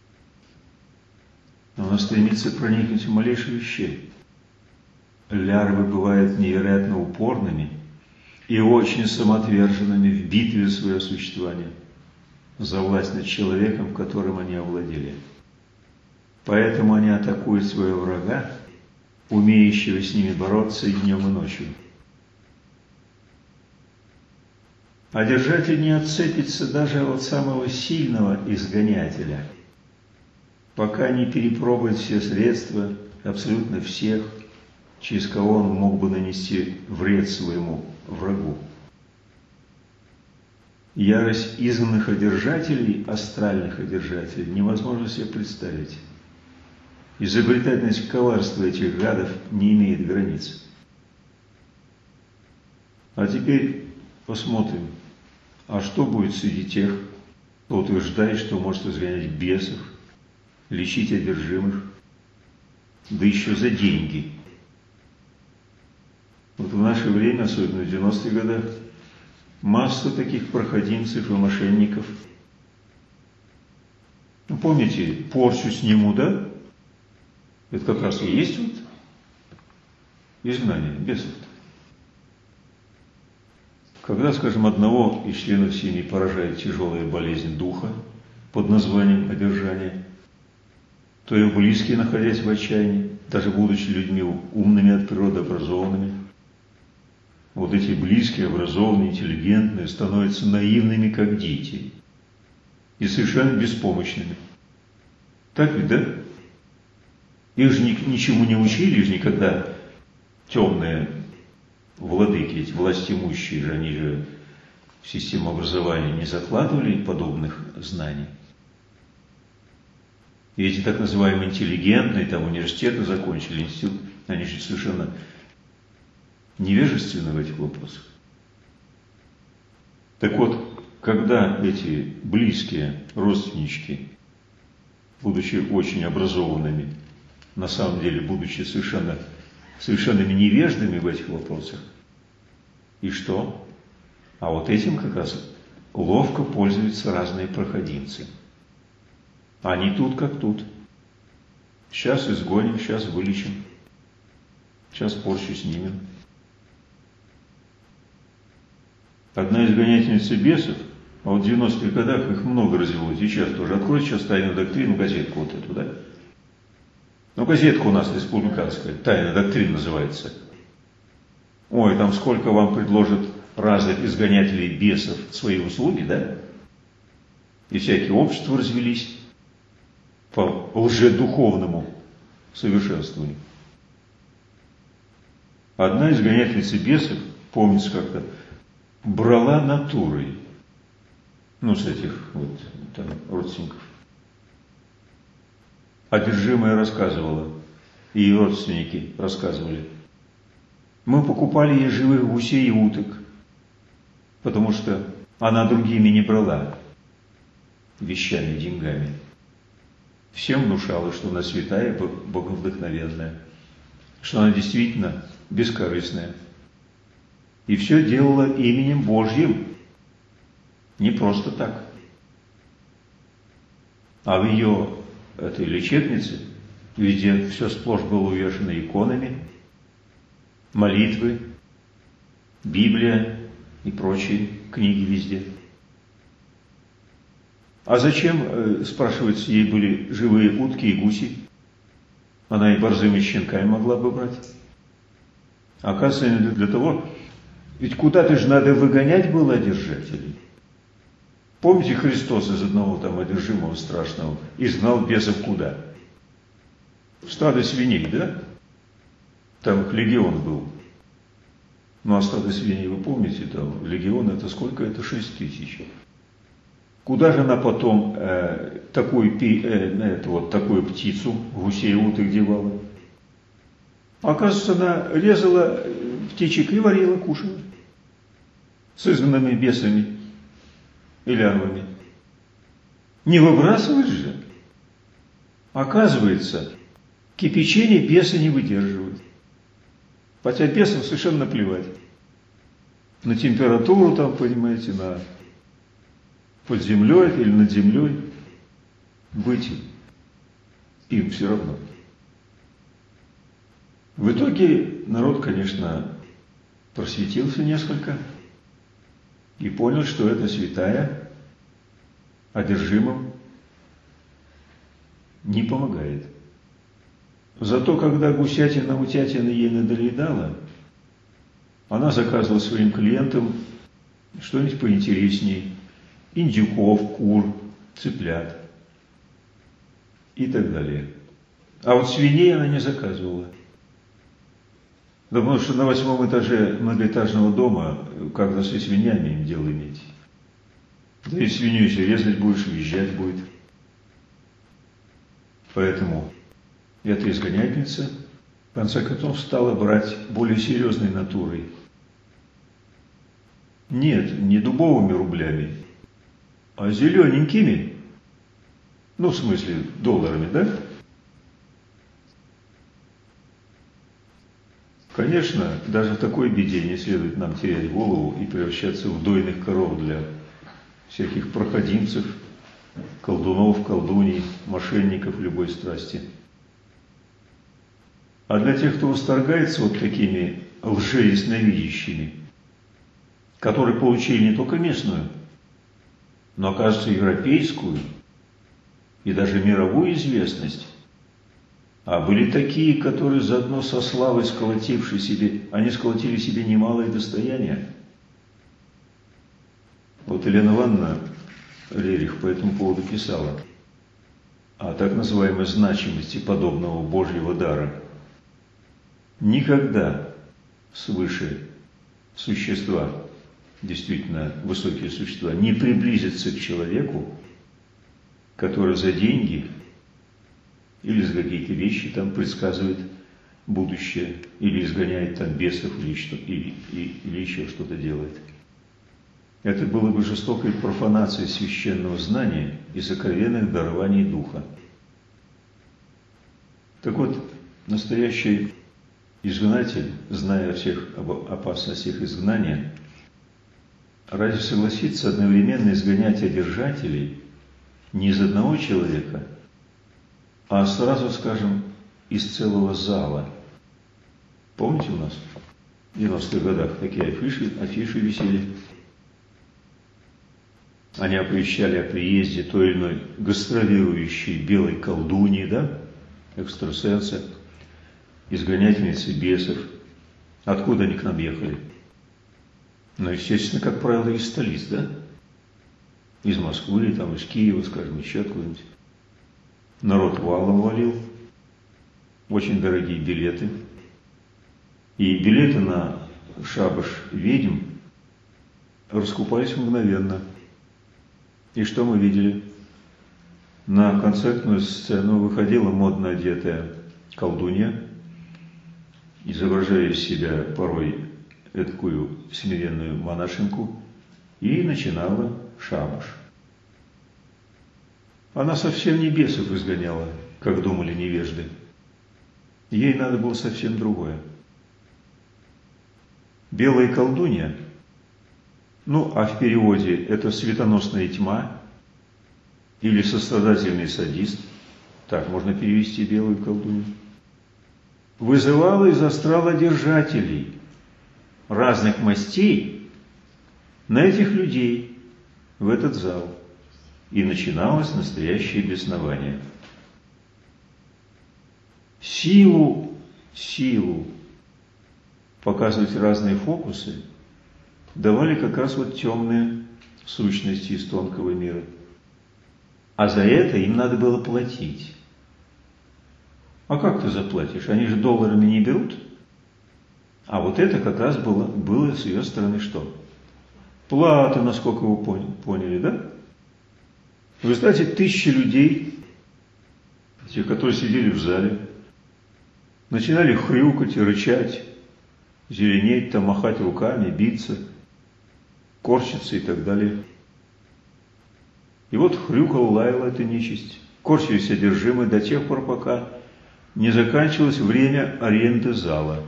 Оно стремится проникнуть в малейшую щель. Лярвы бывают невероятно упорными и очень самоотверженными в битве за свое существование, за власть над человеком, которым они овладели. Поэтому они атакуют своего врага, умеющего с ними бороться и днем, и ночью. Одержатель не отцепится даже от самого сильного изгонятеля, пока не перепробует все средства, абсолютно всех, через кого он мог бы нанести вред своему врагу. ярость изгнанных одержателей, астральных одержателей, невозможно себе представить. Изобретательность, коварства этих гадов не имеет границ. А теперь посмотрим, а что будет среди тех, кто утверждает, что может изгонять бесов, лечить одержимых, да еще за деньги. Вот в наше время, особенно в 90-х годах, масса таких проходимцев и мошенников. Ну, помните, порчу сниму, да? Это как раз и есть вот изгнание бесов-то. Когда, скажем, одного из членов семьи поражает тяжелая болезнь духа под названием одержание, то его близкие, находясь в отчаянии, даже будучи людьми умными от природы, образованными, вот эти близкие, образованные, интеллигентные, становятся наивными, как дети, и совершенно беспомощными. Так ведь, да? Их же ничему не учили, их же никогда темные владыки, эти властимущие же, они же в систему образования не закладывали подобных знаний. И эти так называемые интеллигентные, там университеты закончили, институт, они же совершенно невежественны в этих вопросах. Так вот, когда эти близкие родственнички, будучи очень образованными, на самом деле, будучи совершенными невеждами в этих вопросах, и что? А вот этим как раз ловко пользуются разные проходимцы. Они тут как тут. Сейчас изгоним, сейчас вылечим, сейчас порчу снимем. Одна изгонятельница бесов, а вот в 90-х годах их много развелось, и сейчас тоже. Откройте сейчас тайную доктрину, газетку вот эту, да? Ну, газетка у нас республиканская, «Тайная доктрина» называется. Ой, там сколько вам предложат разных изгонятелей бесов свои услуги, да? И всякие общества развелись по лжедуховному совершенствованию. Одна изгонятельница бесов, помнится как-то, брала натурой, ну, с этих вот там родственников. Одержимая рассказывала, и ее родственники рассказывали. Мы покупали ей живых гусей и уток, потому что она другими не брала, вещами, деньгами. Всем внушала, что она святая, боговдохновенная, что она действительно бескорыстная. И все делала именем Божьим, не просто так. А в ее этой лечебнице везде все сплошь было увешано иконами, молитвы, Библия и прочие книги везде. А зачем, спрашивается, ей были живые утки и гуси? Она и борзыми щенками могла бы брать. Оказывается, для того, ведь куда-то же надо выгонять было одержателей. Помните, Христос из одного там одержимого страшного изгнал бесов куда? В стадо свиней, да? Там их легион был. Ну, а стадо свиней, вы помните, там легион это сколько? Это 6000. Куда же она потом такую птицу, гусей, уток девала? Оказывается, она резала птичек и варила, кушала. С изгнанными бесами и лярвами. Не выбрасывать же. Оказывается, кипячение бесы не выдерживают. Хотя бесам совершенно наплевать. На температуру там, понимаете, на под землей или над землей быть им все равно. В итоге народ, конечно, просветился несколько и понял, что эта святая одержимым не помогает. Зато, когда гусятина-утятина ей надоедала, она заказывала своим клиентам что-нибудь поинтересней. Индюков, кур, цыплят и так далее. А вот свиней она не заказывала. Потому что на 8-м этаже многоэтажного дома как-то со свиньями им дело иметь. Да и свинью, если резать будешь, визжать будет. Поэтому эта изгонятельница, в конце концов, стала брать более серьезной натурой. Нет, не дубовыми рублями, а зелененькими. Ну, в смысле, долларами, да? Конечно, даже в такой беде не следует нам терять голову и превращаться в дойных коров для всяких проходимцев, колдунов, колдуней, мошенников любой страсти. А для тех, кто восторгается вот такими лжеясновидящими, которые получили не только местную, но, оказывается, европейскую и даже мировую известность, а были такие, которые заодно со славой сколотившие себе, они сколотили себе немалое достояние. Вот Елена Ивановна Рерих по этому поводу писала о так называемой значимости подобного Божьего дара. Никогда свыше существа, действительно высокие существа, не приблизятся к человеку, который за деньги или за какие-то вещи там предсказывает будущее, или изгоняет там бесов, или еще что-то делает. Это было бы жестокой профанацией священного знания и сокровенных дарований Духа. Так вот, настоящий изгнатель, зная о всех об опасностях изгнания, разве согласится одновременно изгонять одержателей не из одного человека, а сразу, скажем, из целого зала? Помните, у нас в 90-х годах такие афиши висели? Они оповещали о приезде той или иной гастролирующей белой колдуньи, да, экстрасенса, изгонятельницы бесов. Откуда они к нам ехали? Ну, естественно, как правило, из столиц, да? Из Москвы, там, из Киева, скажем, еще откуда-нибудь. Народ валом валил, очень дорогие билеты. И билеты на шабаш ведьм раскупались мгновенно. И что мы видели? На концертную сцену выходила модно одетая колдунья, изображая из себя порой эдакую смиренную монашенку, и начинала шабаш. Она совсем не бесов изгоняла, как думали невежды. Ей надо было совсем другое. Белая колдунья, ну, а в переводе это светоносная тьма или сострадательный садист, так можно перевести белую колдунью, вызывала из астрала держателей разных мастей на этих людей в этот зал. И начиналось настоящее беснование. Силу показывать разные фокусы давали как раз вот темные сущности из тонкого мира. А за это им надо было платить. А как ты заплатишь? Они же долларами не берут. А вот это как раз было с ее стороны что? Плата, насколько вы поняли, да? В результате тысячи людей, те, которые сидели в зале, начинали хрюкать и рычать, зеленеть, там, махать руками, биться, корчиться и так далее. И вот хрюкала, лаяла эта нечисть, корчились одержимые до тех пор, пока не заканчивалось время аренды зала.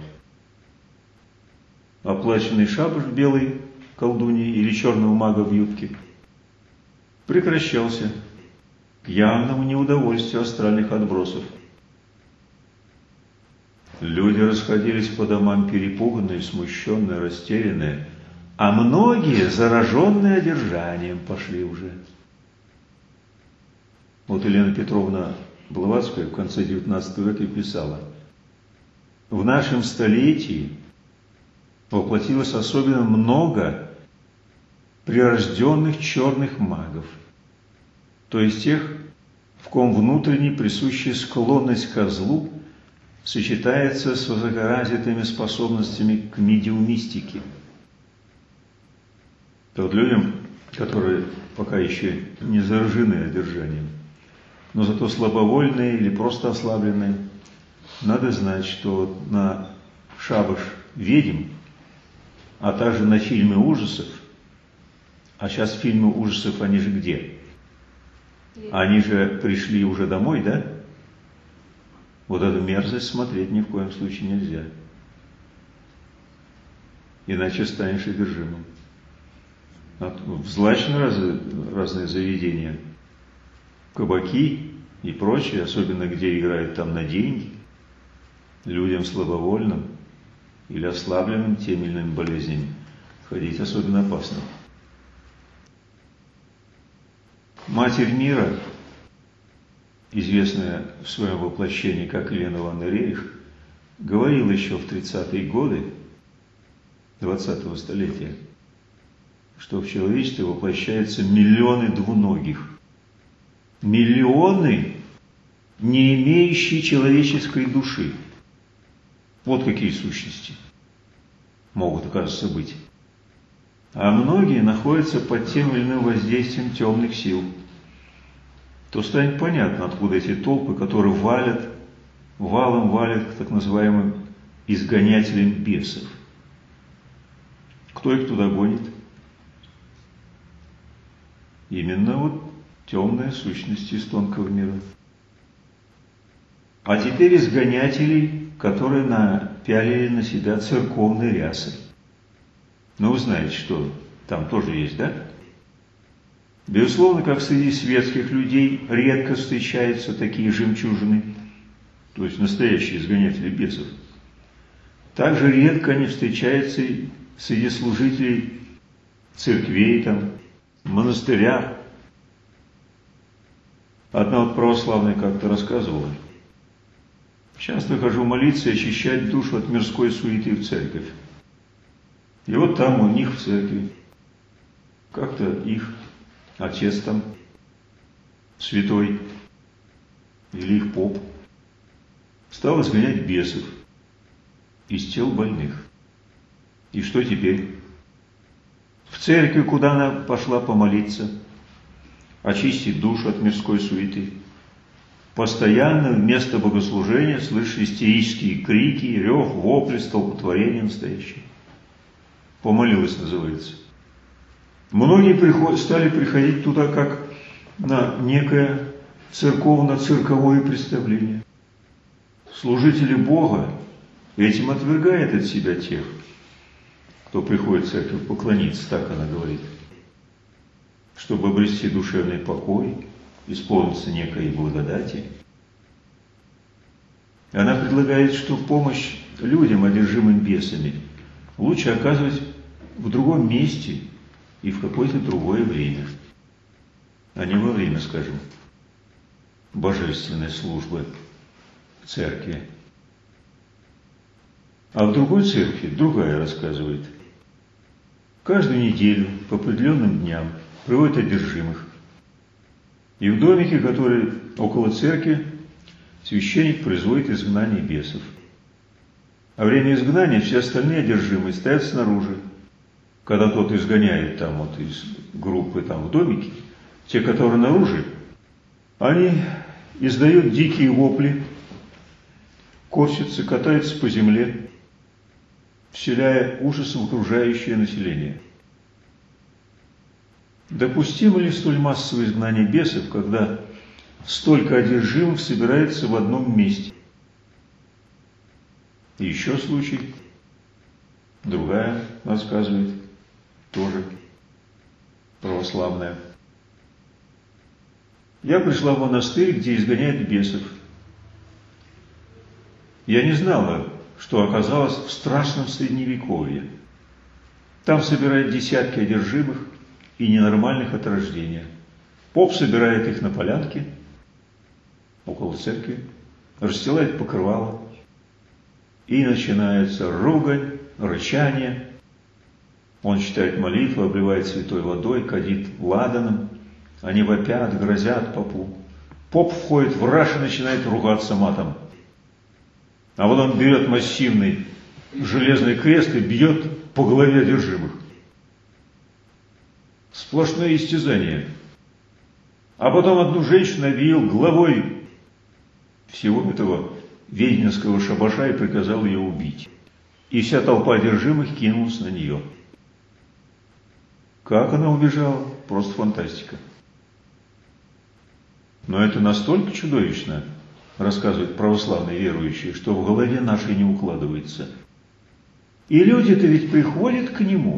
Оплаченный шабаш белой колдуньи или черного мага в юбке прекращался к явному неудовольствию астральных отбросов. Люди расходились по домам перепуганные, смущенные, растерянные, а многие, зараженные одержанием, пошли уже. Вот Елена Петровна Блаватская в конце XIX века писала: «В нашем столетии воплотилось особенно много прирожденных черных магов, то есть тех, в ком внутренне присущая склонность ко злу сочетается с высокоразвитыми способностями к медиумистике». Вот людям которые пока еще не заражены одержанием, но зато слабовольные или просто ослабленные, надо знать, что на шабаш ведьм, а также на фильмы ужасов, а сейчас фильмы ужасов, они же где? Они же пришли уже домой, да? Вот эту мерзость смотреть ни в коем случае нельзя. Иначе станешь одержимым. Взлачены разные заведения, кабаки и прочее, особенно где играют там на деньги, людям слабовольным или ослабленным теми или иными болезнями ходить особенно опасно. Матерь мира, известная в своем воплощении как Елена Ивановна Рерих, говорила еще в 30-е годы 20-го столетия, что в человечестве воплощаются миллионы двуногих. Миллионы, не имеющие человеческой души. Вот какие сущности могут, оказывается, быть. А многие находятся под тем или иным воздействием темных сил. То станет понятно, откуда эти толпы, которые валом валят к так называемым изгонятелям бесов. Кто их туда гонит? Именно вот темные сущности из тонкого мира. А теперь изгонятелей, которые напялили на себя церковные рясы. Ну, вы знаете, что там тоже есть, да? Безусловно, как среди светских людей редко встречаются такие жемчужины, то есть настоящие изгонятели бесов. Также редко они встречаются среди служителей церквей, там, монастырях. Одна вот православная как-то рассказывала. Часто хожу молиться и очищать душу от мирской суеты в церковь. И вот там у них в церкви как-то их отец там, святой, или их поп, стал изгонять бесов из тел больных. И что теперь? В церкви, куда она пошла помолиться, очистить душу от мирской суеты, постоянно вместо богослужения слышишь истерические крики, рев, вопли, столпотворение настоящее. Помолилась, называется. Многие стали приходить туда как на некое церковно-цирковое представление. Служители Бога этим отвергают от себя тех, кто приходит в церковь поклониться, так она говорит, чтобы обрести душевный покой, исполниться некой благодати. Она предлагает, что помощь людям, одержимым бесами, лучше оказывать в другом месте и в какое-то другое время, а не во время, скажем, божественной службы в церкви. А в другой церкви другая рассказывает. Каждую неделю по определенным дням приводят одержимых. И в домике, который около церкви, священник производит изгнание бесов. А время изгнания все остальные одержимые стоят снаружи. Когда тот изгоняет там вот из группы там в домике, те, которые наружу, они издают дикие вопли, корчатся, катаются по земле, вселяя ужас в окружающее население. Допустимо ли столь массовое изгнание бесов, когда столько одержимых собирается в одном месте? И еще случай, другая рассказывает, тоже православная. Я пришла в монастырь, где изгоняют бесов. Я не знала, что оказалось в страшном средневековье. Там собирают десятки одержимых и ненормальных от рождения. Поп собирает их на полянке около церкви, расстилает покрывало, и начинается ругань, рычание. Он читает молитву, обливает святой водой, кадит ладаном. Они вопят, грозят попу. Поп входит в раж и начинает ругаться матом. А вот он берет массивный железный крест и бьет по голове одержимых. Сплошное истязание. А потом одну женщину объявил главой всего этого ведьминского шабаша и приказал ее убить. И вся толпа одержимых кинулась на нее. Как она убежала? Просто фантастика. Но это настолько чудовищно, рассказывают православные верующие, что в голове нашей не укладывается. И люди-то ведь приходят к нему.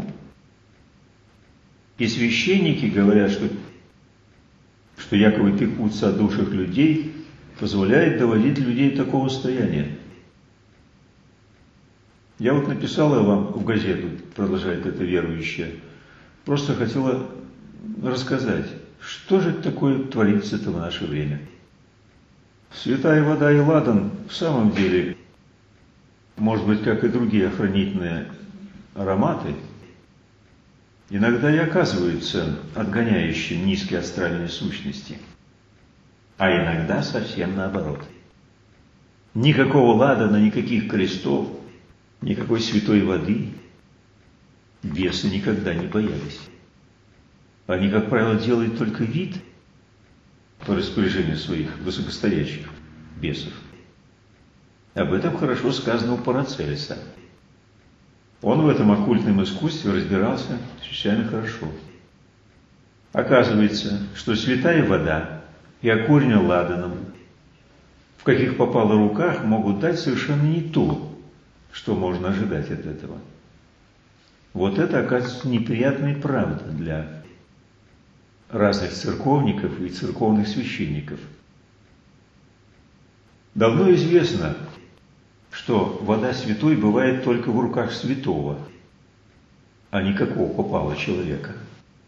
И священники говорят, что якобы пекутся о душах людей, позволяет доводить людей до такого состояния. Я вот написала вам в газету, продолжает эта верующая, просто хотела рассказать, что же такое творится-то в наше время. Святая вода и ладан в самом деле, может быть, как и другие охранительные ароматы, иногда и оказываются отгоняющим низкие астральные сущности, а иногда совсем наоборот. Никакого ладана, никаких крестов, никакой святой воды бесы никогда не боялись. Они, как правило, делают только вид по распоряжению своих высокостоящих бесов. Об этом хорошо сказано у Парацельса. Он в этом оккультном искусстве разбирался чрезвычайно хорошо. Оказывается, что святая вода и окуренная ладаном, в каких попало руках, могут дать совершенно не то, что можно ожидать от этого. Вот это, оказывается, неприятная правда для разных церковников и церковных священников. Давно известно, что вода святой бывает только в руках святого, а не какого попало человека.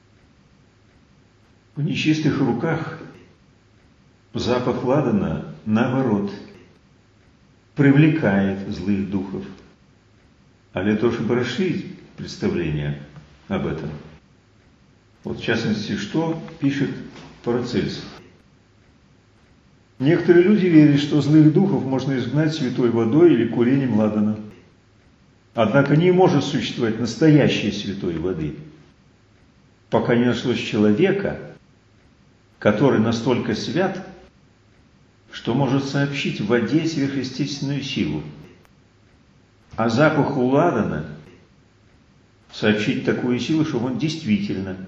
В нечистых руках запах ладана, наоборот, привлекает злых духов. А для того, чтобы расширить представление об этом, вот в частности, что пишет Парацельс. Некоторые люди верят, что злых духов можно изгнать святой водой или курением ладана. Однако не может существовать настоящей святой воды, пока не нашлось человека, который настолько свят, что может сообщить в воде сверхъестественную силу, а запаху ладана сообщить такую силу, чтобы он действительно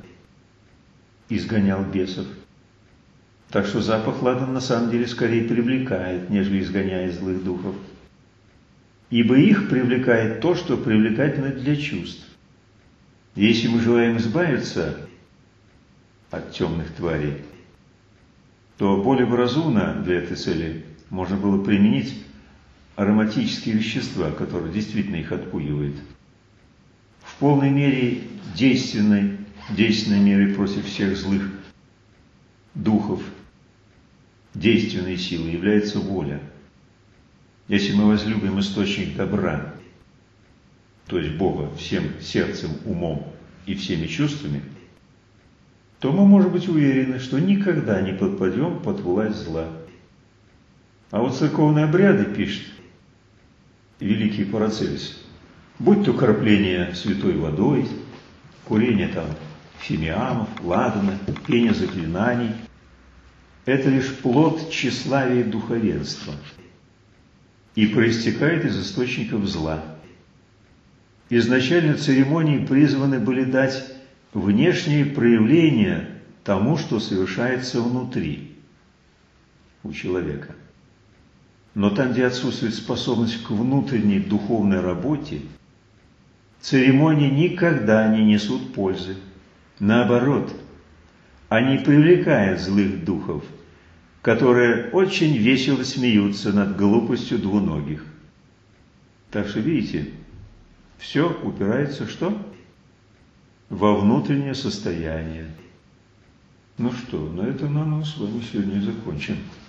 изгонял бесов. Так что запах ладана на самом деле скорее привлекает, нежели изгоняет злых духов. Ибо их привлекает то, что привлекательно для чувств. Если мы желаем избавиться от темных тварей, то более бы разумно для этой цели можно было применить ароматические вещества, которые действительно их отпугивают. В полной мере действенной мерой против всех злых духов, действенной силой является воля. Если мы возлюбим источник добра, то есть Бога, всем сердцем, умом и всеми чувствами, то мы можем быть уверены, что никогда не подпадем под власть зла. А вот церковные обряды, пишет великий Парацельс, будь то кропление святой водой, курение фимиамов, ладана, пение заклинаний, это лишь плод тщеславия и духовенства и проистекает из источников зла. Изначально церемонии призваны были дать внешние проявления тому, что совершается внутри у человека. Но там, где отсутствует способность к внутренней духовной работе, церемонии никогда не несут пользы. Наоборот, они привлекают злых духов, которые очень весело смеются над глупостью двуногих. Так что, видите, все упирается в что? Во внутреннее состояние. Ну что, на этом мы с вами сегодня закончим.